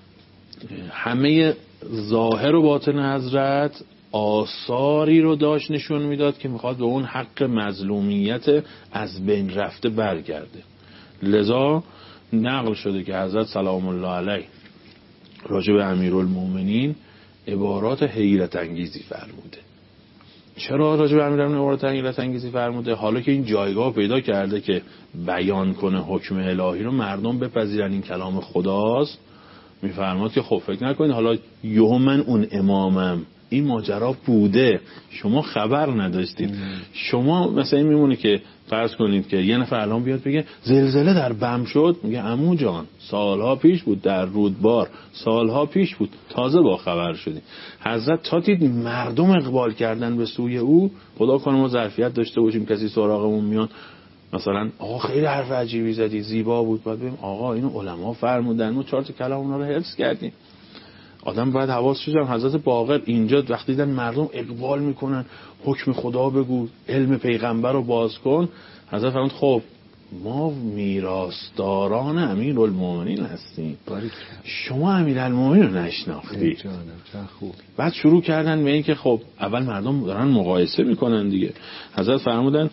همه ظاهر و باطن حضرت آثاری رو داشت نشون میداد که میخواد به اون حق مظلومیت از بین رفته برگرده. لذا نقل شده که حضرت سلام الله علیه راجع به امیرالمومنین عبارات حیرت انگیزی فرموده. چرا راجع به امیرالمومنین عبارات حیرت انگیزی فرموده؟ حالا که این جایگاه پیدا کرده که بیان کنه حکم الهی رو، مردم بپذیرن این کلام خداست، میفرماد که خب فکر نکنید حالا یهو من اون امامم. این ماجرا بوده، شما خبر نداشتید. ام. شما مثلا این میمونه که فرض کنید که یه نفر الان بیاد بگه زلزله در بم شد، میگه عمو جان سالها پیش بود در رودبار، سالها پیش بود، تازه با خبر شدیم. حضرت تا دید مردم اقبال کردن به سوی او، خدا کنه ما ظرفیت داشته باشیم کسی سراغمون میاد مثلا آقا خیلی حرف عجیبی زدی، زیبا بود، بعد بگیم آقا اینو علما فرمودن، ما چهار تا کلام اونا رو حفظ کردیم. آدم باید حواسش باشه. حضرت باقر اینجا وقتی دیدن مردم اقبال میکنن حکم خدا بگو، علم پیغمبر رو باز کن، حضرت فرمود خب ما میراثداران امیرالمومنین هستیم، شما امیرالمومنین رو نشناختید. بعد شروع کردن به این که خب اول مردم دارن مقایسه میکنن دیگه. حضرت فرمودن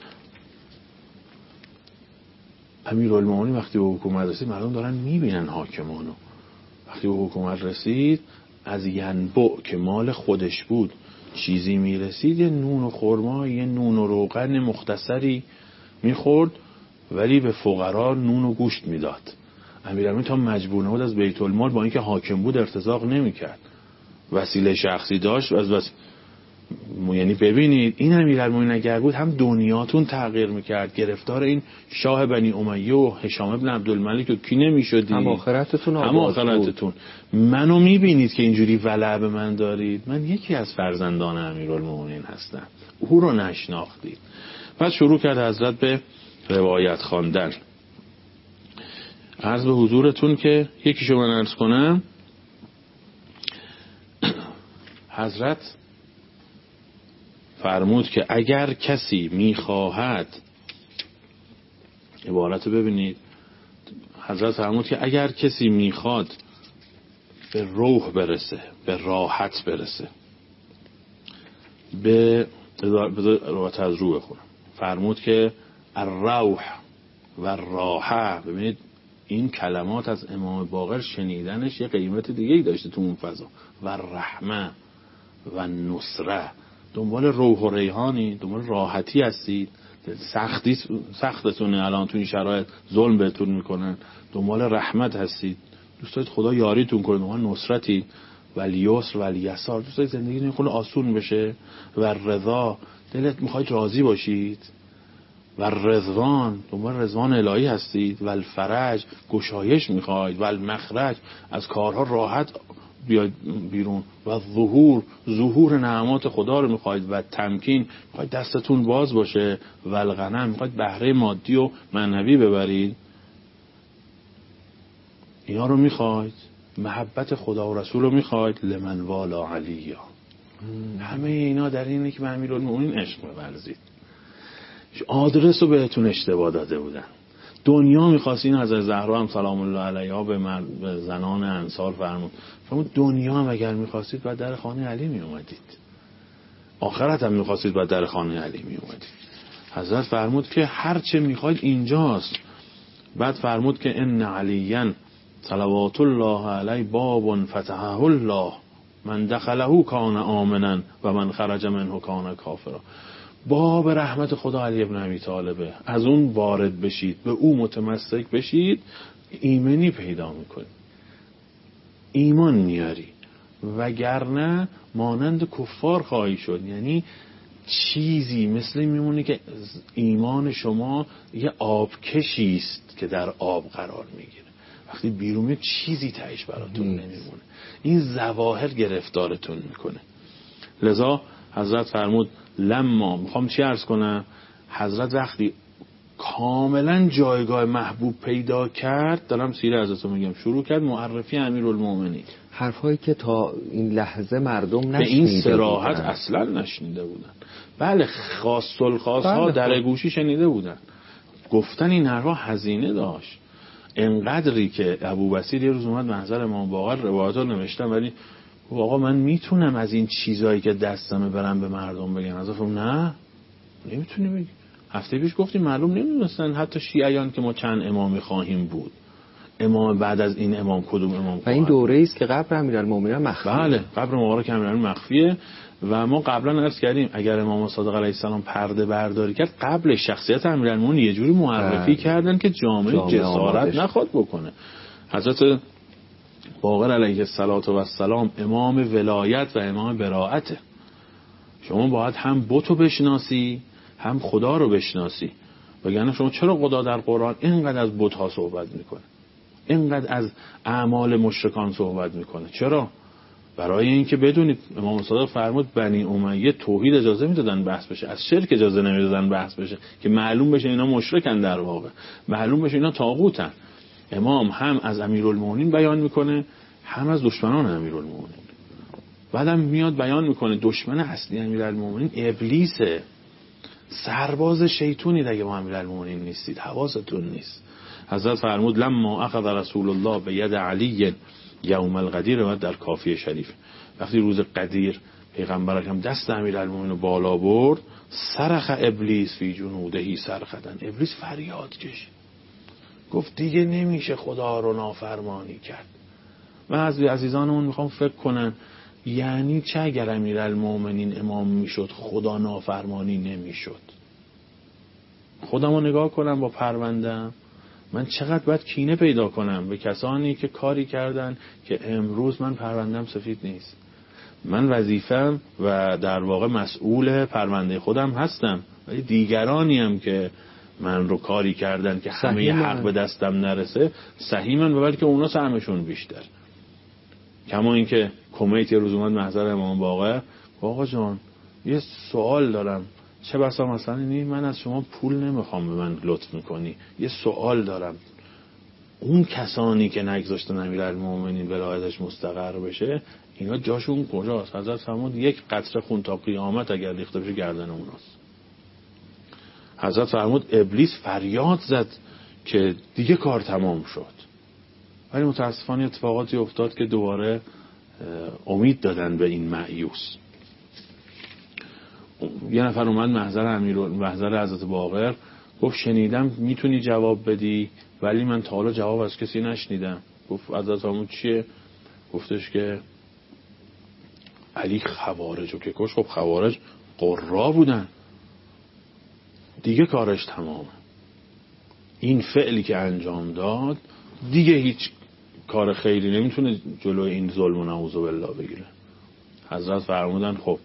امیرالمومنین وقتی به حکومت رسید، مردم دارن میبینن حاکمانو. وقتی به حکومت رسید از ینبع که مال خودش بود چیزی میرسید، یه نون و خرما، یه نون و روغن مختصری میخورد، ولی به فقرا نون و گوشت میداد. امیرالمومنین تا مجبور نبود از بیت المال، با اینکه حاکم بود، ارتزاق نمیکرد، وسیله شخصی داشت. از بس یعنی ببینید این امیرالمومنین اگر بود هم دنیاتون تغییر میکرد، گرفتار این شاه بنی امیه و هشام ابن عبدالملک و کی نمیشدی، هم آخرتتون هم آخرتتون. منو میبینید که اینجوری ولع به من دارید، من یکی از فرزندان امیرالمومنین هستم، او رو نشناختید. بعد شروع کرد حضرت به روایت خواندن. عرض به حضورتون که یکیشو من عرض کنم. حضرت فرمود که اگر کسی میخواهد، عبارت ببینید، حضرت فرمود که اگر کسی میخواد به روح برسه، به راحت برسه، به روحت از روح بخونم، فرمود که الروح و راحه. ببینید این کلمات از امام باقر شنیدنش یه قیمت دیگه ای داشته تو اون فضا. و رحمه و نصره، دنبال روح و ریحانی، دنبال راحتی هستید، سختی سختتونه الان تو این شرایط، ظلم بهتون میکنن، دنبال رحمت هستید، دوست دارید خدا یاریتون کنه، دنبال نصرتی، ولی یسر ولی یسار، دوست دارید زندگی خیلی آسون بشه، و رضا، دلت میخواید راضی باشید، و رضوان، دنبال رضوان الهی هستید، و الفرج، گشایش میخواید، و المخرج، از کارها راحت بیاید بیرون، و ظهور، ظهور نعمات خدا رو میخواید، و تمکین، میخواید دستتون باز باشه، و الغنم، میخواید بهره مادی و معنوی ببرید، اینا رو میخواید، محبت خدا و رسول رو میخواید، لمن والا علیا، همه اینا در اینه که به امیرالمومنین عشق بورزید. آدرس رو بهتون اشتباه داده بودن. دنیا میخواست، این حضرت زهرا هم سلام الله علیها به, به زنان انصار فرمود، فرمود دنیا هم اگر میخواستید باید در خانه علی میومدید، آخرت هم میخواستید باید در خانه علی میومدید. حضرت فرمود که هر چه میخواید اینجاست. بعد فرمود که ان علیاً صلوات الله علیه باب فتحه الله من دخله کان آمنا و من خرج منه کان کافرا. باب رحمت خدا علی ابن ابی طالبه، از اون وارد بشید، به او متمسک بشید، ایمنی پیدا میکنی، ایمان میاری، وگرنه مانند کفار خواهی شد. یعنی چیزی مثل میمونه که ایمان شما یه آبکشی است که در آب قرار میگیره، وقتی بیرون میاد چیزی تهش براتون نمیمونه، این ظواهر گرفتارتون میکنه. لذا حضرت فرمود لما، میخوام چی عرض کنم، حضرت وقتی کاملا جایگاه محبوب پیدا کرد، دارم سیره حضرت میگم، شروع کرد معرفی امیرالمومنین، حرفایی که تا این لحظه مردم نشنیده به این صراحت اصلا نشنیده بودن. بله خاص الخاص ها در گوشی شنیده بودن، گفتن این حرفا هزینه داشت، انقدری که ابوبصیر یه روز اومد محضر امام باقر روایات رو نوشتم، ولی آقا من میتونم از این چیزایی که دستمه برم به مردم بگم؟ از افهم نه نمیتونی بگی. هفته پیش گفتیم معلوم نمیدونستن حتی شیعیان که ما چند امامی خواهیم بود، امام بعد از این امام کدوم امام، و این دوره است که قبر امیرالمومنین مخفیه. بله قبر مبارک امیرالمومنین مخفیه. و ما قبلا عرض کردیم اگر امام صادق علیه السلام پرده برداری کرد، قبل شخصیت امیرالمومنین یه جوری معرفی بله. کردن که جامعه, جامعه جسارت نخواد بکنه. حضرت باقر علیه السلام امام ولایت و امام براءته. شما باید هم بتو بشناسی هم خدا رو بشناسی، وگرنه شما چرا خدا در قرآن اینقدر از بت‌ها صحبت میکنه، اینقدر از اعمال مشرکان صحبت میکنه؟ چرا؟ برای اینکه بدونید امام صادق فرمود بنی امیه توحید اجازه میدادن بحث بشه، از شرک اجازه نمیدادن بحث بشه، که معلوم بشه اینا مشرکن، در واقع معلوم بشه اینا طاغوتن. امام هم از امیرالمومنین بیان میکنه هم از دشمنان امیرالمومنین. بعدم میاد بیان میکنه دشمن اصلی امیرالمومنین ابلیسه، سرباز شیطونید اگه با امیرالمومنین نیستید، حواستون نیست. حضرت فرمود لما اخذ رسول الله به ید علی یوم القدیر، و در کافیه شریف وقتی روز قدیر پیغمبر اکرم دست امیرالمومنین رو بالا برد، صرخ ابلیس فی جنودهی صرختن، ابلیس فریاد کشید، گفت دیگه نمیشه خدا رو نافرمانی کرد، و از عزیزانمون میخوام فکر کنن یعنی چه اگر امیرالمومنین امام میشد خدا نافرمانی نمیشد؟ خودمو نگاه کنم با پروندم، من چقدر باید کینه پیدا کنم به کسانی که کاری کردن که امروز من پروندم سفید نیست. من وظیفم و در واقع مسئول پرونده خودم هستم، ولی دیگرانی هم که من رو کاری کردن که همه حق به دستم نرسه صحیح من، و بلکه اونا سهمشون بیشتر. کما اینکه کمیت یه روز اومد محضر امام باقر، آقا جان یه سوال دارم، چه بسا مثلا اینی من از شما پول نمیخوام به من لطف میکنی، یه سوال دارم. اون کسانی که نگذاشتن امیرالمومنین ولایتش مستقر بشه اینا جاشون کجاست؟ حضرت فرمود یک قطره خون تا قیامت اگر ریخته بشه گردن اوناست. حضرت فرمود ابلیس فریاد زد که دیگه کار تمام شد، ولی متاسفانه اتفاقاتی افتاد که دوباره امید دادن به این مایوس. یه نفر اومد محضر امیر محضر حضرت باقر، گفت شنیدم میتونی جواب بدی ولی من تا حالا جواب از کسی نشنیدم. گفت حضرت فرمود چیه؟ گفتش که علی خوارجو که کش. خب خوارج قرا بودن، دیگه کارش تمامه. این فعلی که انجام داد دیگه هیچ کار خیری نمیتونه جلوی این ظلم و نعوذ بالله بگیره. حضرت فرمودن خب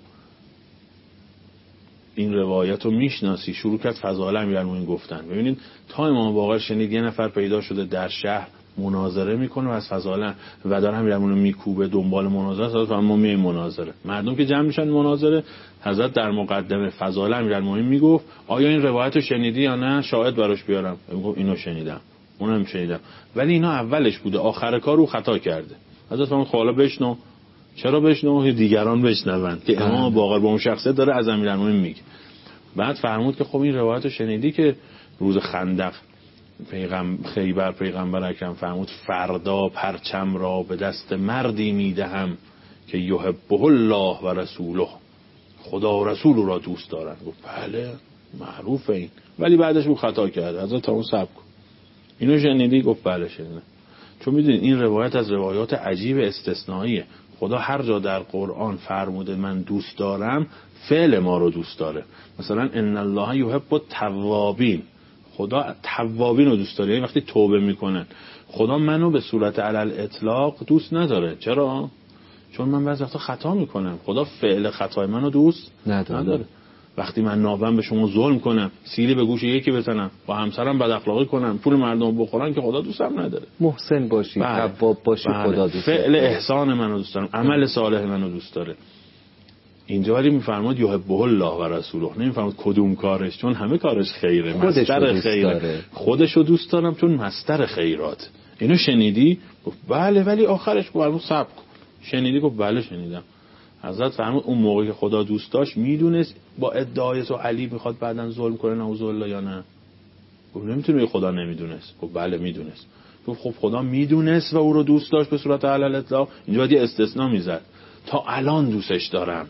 این روایت رو میشناسی؟ شروع کرد فضائل امیرالمومنین گفتن. ببینید تا امام باقر شنید یه نفر پیدا شده در شهر مناظره میکنه و از فضائل و داره امیرالمومنین میکوبه دنبال مناظره، حضرت ما میایم مناظره. مردم که جمع میشن مناظره، حضرت در مقدمه فضائل امیرالمومنین میگفت آیا این روایت رو شنیدی یا نه؟ شاهد براش بیارم. میگفت اینو شنیدم، اونم شنیدم، ولی اینا اولش بوده، آخر کار رو خطا کرده. حضرت فرمود حالا بشنو. چرا بشنو؟ دیگران بشنون که امام باقر با اون شخصیت داره از امیرالمومنین میگه. بعد فرمود که خب این روایت رو شنیدی که روز خندق پیغمبر خیبر پیغمبر اکرم فرمود فردا پرچم را به دست مردی میدهم که یحبه الله و رسوله، خدا و رسول را دوست دارن. گفت بله معروفه این، ولی بعدش او خطا کرده. حضرت تا اون صبر کن. اینو شنیدی؟ گفت بله شنیدم. چون میدونید این روایت از روایات عجیب استثنائیه. خدا هر جا در قرآن فرموده من دوست دارم، فعل ما رو دوست داره. مثلا ان الله یحب التوابین، خدا توابین رو دوست داره، یعنی وقتی توبه میکنن. خدا منو به صورت علل اطلاق دوست نداره. چرا؟ چون من بعضی وقتا خطا میکنم. خدا فعل خطای منو دوست نداره, نداره. وقتی من نابم به شما ظلم کنم، سیلی به گوش یکی بزنم، با همسرم بد اخلاقی کنم، پول مردم بخورن، که خدا دوستم نداره. محسن باشی، تواب باشی، بله. خدا دوست فعل احسان منو دوست دارم، عمل صالح منو دوست داره. اینجا ولی میفرماد یحبه الله و رسوله، نمیفرماد کدوم کارش، چون همه کارش خیره، مصدر خیره. خودشو دوست دارم چون مصدر خیرات. اینو شنیدی؟ گفت بله، ولی آخرش گفت صبر کن. شنیدی؟ گفت بله شنیدم. حضرت فرمود اون موقعی که خدا دوست داشت میدونست با ادعای تو علی میخواد بعدن ظلم کنه نعوذ بالله یا نه؟ گفت نمیتونه خدا نمیدونست. گفت بله میدونست. گفت خب خدا میدونست و او رو دوست داشت به صورت علل اطلاق. اینجا باید یه استثناء میزد. تا الان دوستش دارم.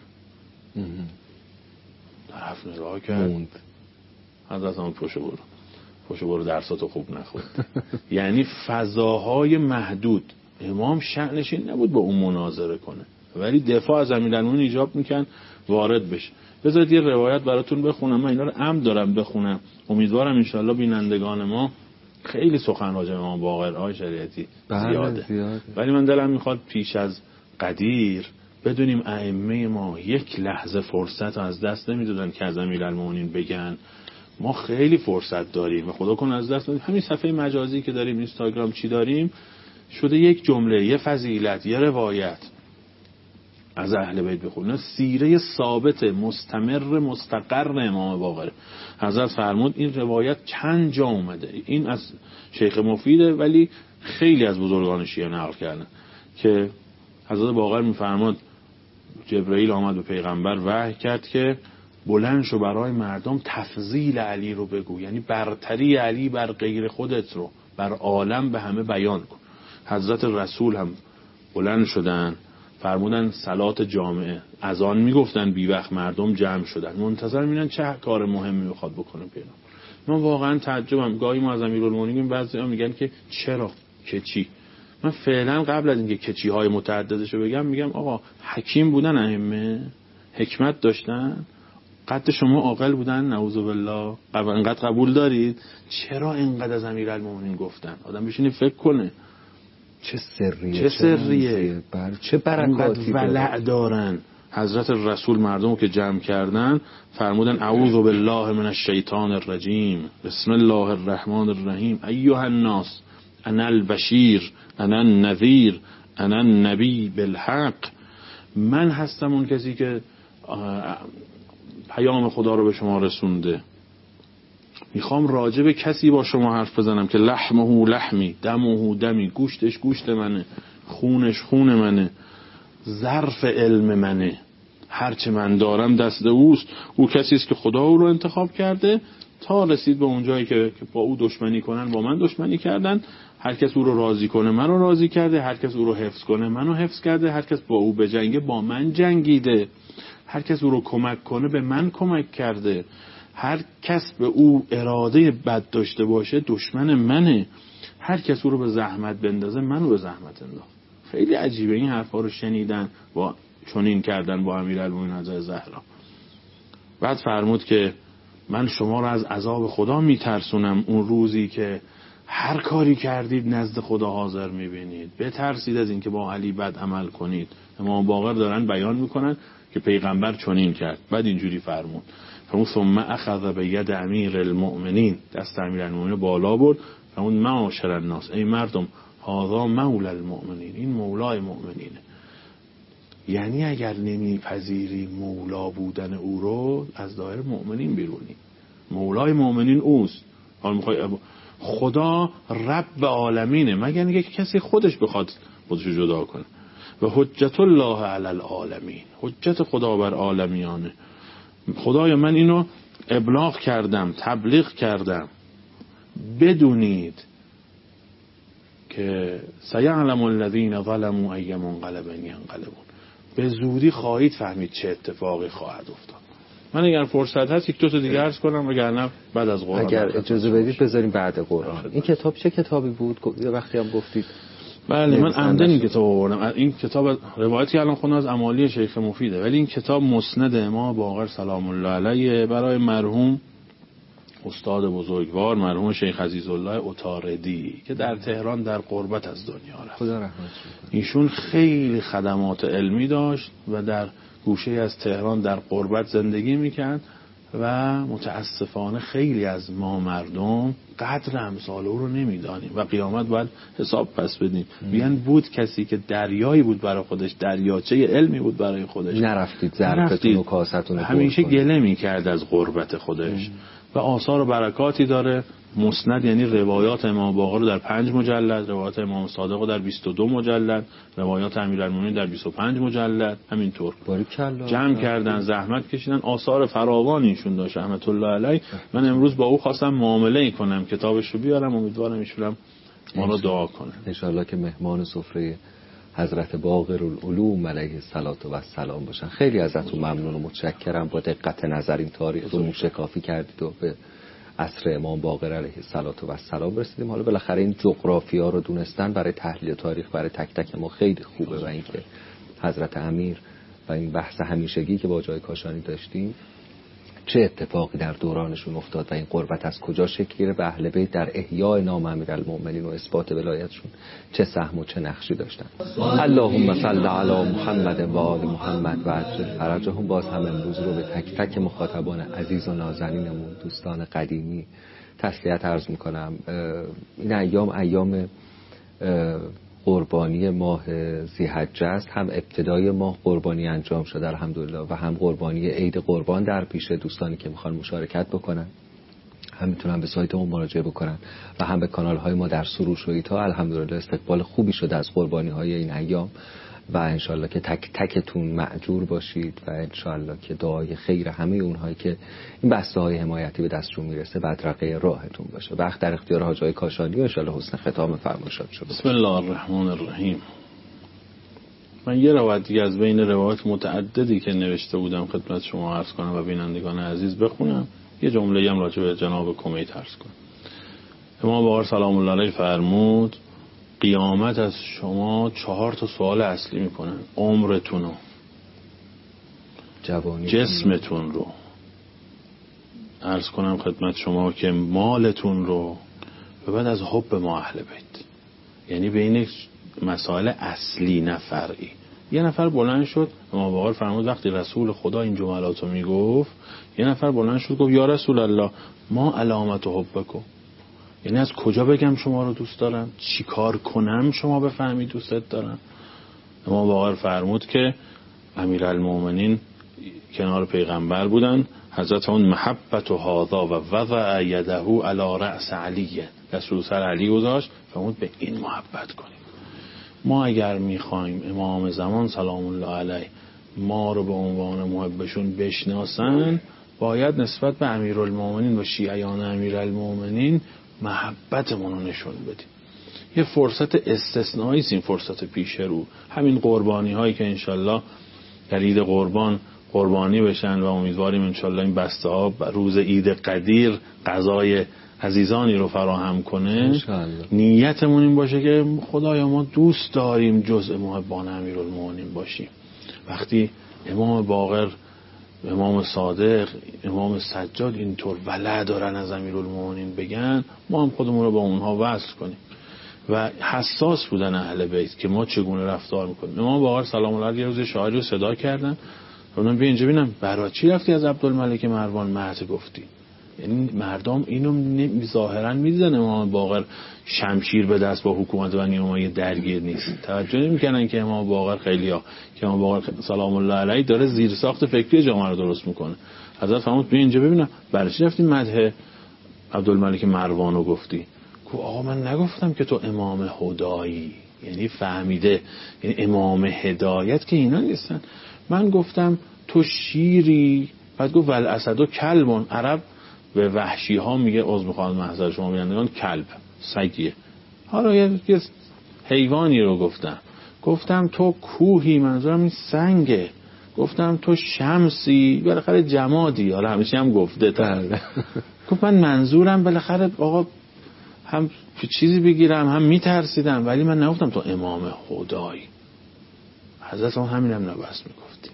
طرف نگاه کرد، حضرت هم پشو برو پشو برو درساتو خوب نخورد. یعنی فضاهای محدود. امام شأنش این نبود با اون مناظره کنه، ولی دفاع از امیرالمومنین ایجاب میکن وارد بشه. بذارید یه روایت براتون بخونم، من اینا رو عمد دارم بخونم، امیدوارم انشالله بینندگان ما خیلی سخن راجع به امام باقر آقای شریعتی زیاده. زیاده ولی من دلم میخواد پیش از قدیر بدونیم ائمه ما یک لحظه فرصت از دست نمیدادن که از امیرالمومنین بگن ما خیلی فرصت داریم و خدا کن از دست ندیم. همین صفحه مجازی که داریم اینستاگرام چی داریم شده یک جمله، یه فضیلت، یه روایت از اهل بیت بخونن. سیره ثابت مستمر مستقر امام باقر. حضرت فرمود این روایت چند جا اومده، این از شیخ مفیده ولی خیلی از بزرگان شیعه نقل کردن که حضرت باقر میفرماد جبرئیل آمد به پیغمبر وحی کرد که بلند شو برای مردم تفضیل علی رو بگو، یعنی برتری علی بر غیر خودت رو بر عالم به همه بیان کن. حضرت رسول هم بلند شدن فرمودن صلات جامعه، اذان میگفتن بی وقت مردم جمع شدن منتظر میبینن چه کار مهمی میخواد بکنه پیغمبر. من واقعا تعجبم. گاهی ما از امیرالمومنین بعضیا میگن که چرا که چی، من فعلا قبل از اینکه کچی های متعددشو بگم میگم آقا حکیم بودن ائمه، حکمت داشتن، قد شما عاقل بودن، نعوذ بالله، انقدر قبول دارید؟ چرا اینقدر از امیرالمومنین گفتن؟ آدم بشینه فکر کنه چه سریه، چه سریه، بر چه برکاتی ولع دارن. حضرت رسول مردم که جمع کردن فرمودن اعوذ بالله من الشیطان الرجیم بسم الله الرحمن الرحیم ایها الناس انا البشیر انا النذیر انا النبی بالحق. من هستم اون کسی که پیام خدا رو به شما رسونده. میخوام راجع به کسی با شما حرف بزنم که لحمه لحمی، دمه دمی، گوشتش گوشت منه، خونش خون منه، ظرف علم منه، هرچه من دارم دست اوست. او کسی است که خدا او رو انتخاب کرده تا رسید به اون جایی که با او دشمنی کنن با من دشمنی کردن. هر کس او رو راضی کنه من رو راضی کرده، هر کس او رو حفظ کنه من رو حفظ کرده، هر کس با او بجنگه با من جنگیده، هر کس او رو کمک کنه به من کمک کرده، هر کس به او اراده بد داشته باشه دشمن منه، هر کس او رو به زحمت بندازه منو به زحمت انداخت. خیلی عجیبه این حرفا رو شنیدن با چنین کردن با امیرالمومنین حضرت زهرا. بعد فرمود که من شما رو از عذاب خدا میترسونم اون روزی که هر کاری کردید نزد خدا حاضر میبینید. بترسید از این که با علی بد عمل کنید. امام باقر دارن بیان میکنن که پیغمبر چنین کرد. بعد اینجوری فرمود فرمود ثم اخذ بید امیر المؤمنین، دست امیرالمومنین بالا برد، فرمود معاشر الناس، ای مردم، هذا مولا المؤمنین، این مولای مؤمنینه. یعنی اگر نمیپذیری مولا بودن او رو از دایره مؤمنین بیرونی. مولای مؤمنین اوست. حالا میخوای خدا رب عالمینه مگر اینکه کسی خودش بخواد خودشو جدا کنه. و حجت الله علی العالمین، حجت خدا بر عالمیانه. خدایا من اینو ابلاغ کردم، تبلیغ کردم، بدونید که سیعلم الذین ظلموا ای منقلب ینقلبون، به زودی خواهید فهمید چه اتفاقی خواهد افتاد. من اگر فرصت هست یک دو تا دیگه عرض کنم، وگرنه بعد از قرآن اگر اجازه بدید بذاریم بعد قرآن. این کتاب چه کتابی بود؟ یه وقتی هم گفتید. بله من عمدن این کتاب آوردم. این کتاب روایتی الان خوندم از امالی شیخ مفیده، ولی این کتاب مسند امام باقر سلام الله علیه برای مرحوم استاد بزرگوار مرحوم شیخ عزیزالله عطاردی که در تهران در غربت از دنیا رفت. خدا رحمتش کنه. ایشون خیلی خدمات علمی داشت و در گوشه از تهران در غربت زندگی میکرد و متاسفانه خیلی از ما مردم قدر امثال او رو نمیدانیم و قیامت باید حساب پس بدیم. بیان بود کسی که دریایی بود برای خودش، دریاچه علمی بود برای خودش، نرفتید ظرفتون و کاستون رو همیشه گله میکرد از غربت خودش. و آثار و برکاتی داره. مسند یعنی روایات امام باقر رو در پنج مجلد، روایات امام صادق رو در بیست و دو مجلد، روایات امیرالمومنین در بیست و پنج مجلد، همینطور جمع کردن، زحمت کشیدن، آثار فراوان ایشون داشت رحمت الله علیه. من امروز با او خواستم معامله کنم، کتابش رو بیارم، امیدوارم ایشون ما رو دعا کنه ان شاء الله که مهمان سفره حضرت باقر العلوم علیه السلام باشن. خیلی ازتون ممنون و متشکرم، با دقت نظر این تاریخ رو موشکافی کردید و به عصر امام باقر علیه السلام رسیدیم. حالا بالاخره این جغرافیا رو دونستن برای تحلیل تاریخ برای تک تک ما خیلی خوبه و اینکه حضرت امیر و این بحث همیشگی که با جای کاشانی داشتیم چه اتفاقی در دورانشون افتاد و این قربت از کجا شکل گرفت و اهل بیت در احیای نام امیرالمومنین و اثبات ولایتشون چه سهم و چه نقشی داشتن. اللهم صل علی محمد و آل محمد و عجل فرجهم. باز هم امروز رو به تک تک مخاطبان عزیز و نازنینمون، دوستان قدیمی تسلیت عرض میکنم. این ایام ایام قربانی ماه ذی‌حجه است، هم ابتدای ماه قربانی انجام شده الحمدلله و هم قربانی عید قربان در پیش. دوستانی که میخوان مشارکت بکنن هم میتونن به سایتمون مراجعه بکنن و هم به کانال های ما در سروش و ایتا. الحمدلله استقبال خوبی شده از قربانی های این ایام و انشالله که تک تکتون مأجور باشید و انشالله که دعای خیر همه اونهایی که این بسته های حمایتی به دستشون میرسه بدرقه راهتون باشه. وقت در اختیار حاج آقای کاشانی و انشالله حسن ختام فرمایشات شده. بسم الله الرحمن الرحیم. من یه روایت دیگه از بین روایات متعددی که نوشته بودم خدمت شما عرض کنم و بینندگان عزیز بخونم. یه جمله هم راجع به جناب کمیت عرض کنم. امام باقر سلام الله علیه فرمود قیامت از شما چهار تا سوال اصلی میکنن: عمرتون رو، جسمتون رو، عرض کنم خدمت شما که مالتون رو، و بعد از حب ما اهل بیت. یعنی بین مسائل اصلی نه فرعی. یه نفر بلند شد، امام باقر فرمود وقتی رسول خدا این جملاتو میگفت، یه نفر بلند شد گفت یا رسول الله ما علامت حبکم، یعنی از کجا بگم شما رو دوست دارم، چی کار کنم شما بفهمی دوستت دارم؟ امام باقر فرمود که امیرالمومنین کنار پیغمبر بودن، حضرت اون محبت و هذا و وضع یده علی رأس علیه، رسول سر علی گذاشت، فرمود به این محبت کنیم. ما اگر میخوایم امام زمان سلام الله علیه ما رو به عنوان محبشون بشناسن، باید نسبت به امیرالمومنین و شیعیان امیرالمومنین محبتمون رو نشون بدیم. یه فرصت استثنایی است این فرصت پیش رو، همین قربانی هایی که انشالله در عید قربان قربانی بشن و امیدواریم انشالله این بسته ها روز عید قدیر غذای عزیزانی رو فراهم کنه. نیتمون این باشه که خدایا ما دوست داریم جزء محبان امیرالمومنین باشیم. وقتی امام باقر، امام صادق، امام سجاد اینطور ولع دارن از امیرالمومنین بگن، ما هم خودمون رو با اونها وصل کنیم. و حساس بودن اهل بیت که ما چگونه رفتار میکنیم. امام باقر سلام الله علیه یه روز شاعری رو صدا کردن، گفتن بیا اینجا ببینم برای چی رفتی از عبدالملک مروان مدح گفتی؟ یعنی مردم اینو ظاهرا میدیدن امام باقر شمشیر به دست با حکومت بنی امیه درگیر نیست، توجه نمیکنن که امام باقر خیلیا که امام باقر سلام الله علیه داره زیرساخت فکری جامعه رو درست میکنه. حضرت فرمود بیا اینجا ببینم برای چی رفتی مدح عبدالملک مروان رو گفتی؟ گفت آقا من نگفتم که تو امام هدایی، یعنی فهمیده یعنی امام هدایت که اینا نیستن، من گفتم تو شیری. بعد گفت ول اسد و کلبون، عرب به وحشی ها میگه عذر میخوام محضر شما بینندگان کلب سگیه، حالا یه حیوانی رو گفتم. گفتم تو کوهی، منظورم این سنگه. گفتم تو شمسی، بالاخره جمادی، حالا همیشه هم گفته تا گفت من منظورم بالاخره آقا هم چیزی بگیرم هم میترسیدم، ولی من نگفتم تو امام خدایی. حضرت هم همین هم نبست میگفتی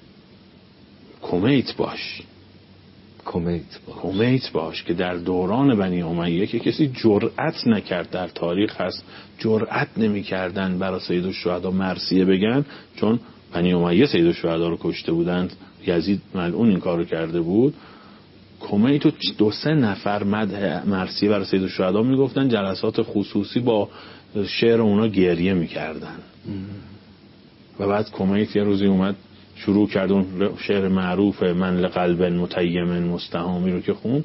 کمیت باش، کمیت باش کمیت باش که در دوران بنی امیه که کسی جرأت نکرد، در تاریخ هست جرأت نمی کردن برای سید الشهدا مرثیه بگن، چون بنی امیه سید الشهدا رو کشته بودند، یزید ملعون این کار رو کرده بود. کمیت و دو سه نفر مدح مرثیه برای سید الشهدا میگفتن، جلسات خصوصی با شعر اونا گریه میکردن. و بعد کمیت یه روزی اومد شروع کرد اون شعر معروف من لقلب متیم مستهامی رو که خون،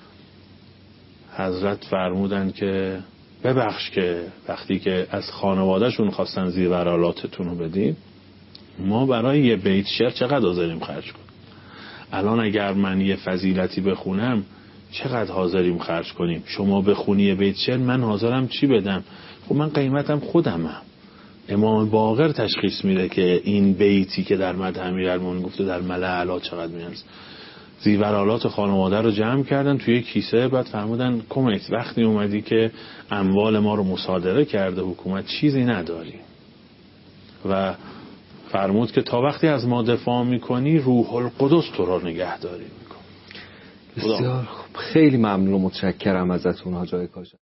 حضرت فرمودن که ببخش که وقتی که از خانوادهشون خواستن زیورالاتتون رو بدین، ما برای یه بیت شعر چقدر حاضریم خرج کنیم؟ الان اگر من یه فضیلتی بخونم چقدر حاضریم خرج کنیم؟ شما بخونی یه بیت شعر من حاضرم چی بدم؟ خب من قیمتم خودمم. امام باقر تشخیص میده که این بیتی که در مدح امیرالمومنین گفته در ملأ اعلی چقدر میارزه. زیورالات خانواده رو جمع کردن توی کیسه، بعد فرمودن کمیت وقتی اومدی که اموال ما رو مصادره کرده حکومت چیزی نداری، و فرمود که تا وقتی از ما دفاع میکنی روح القدس تو رو نگهداری میکن. بسیار خوب، خیلی ممنون و متشکرم ازتون حاج آقای کاشانی.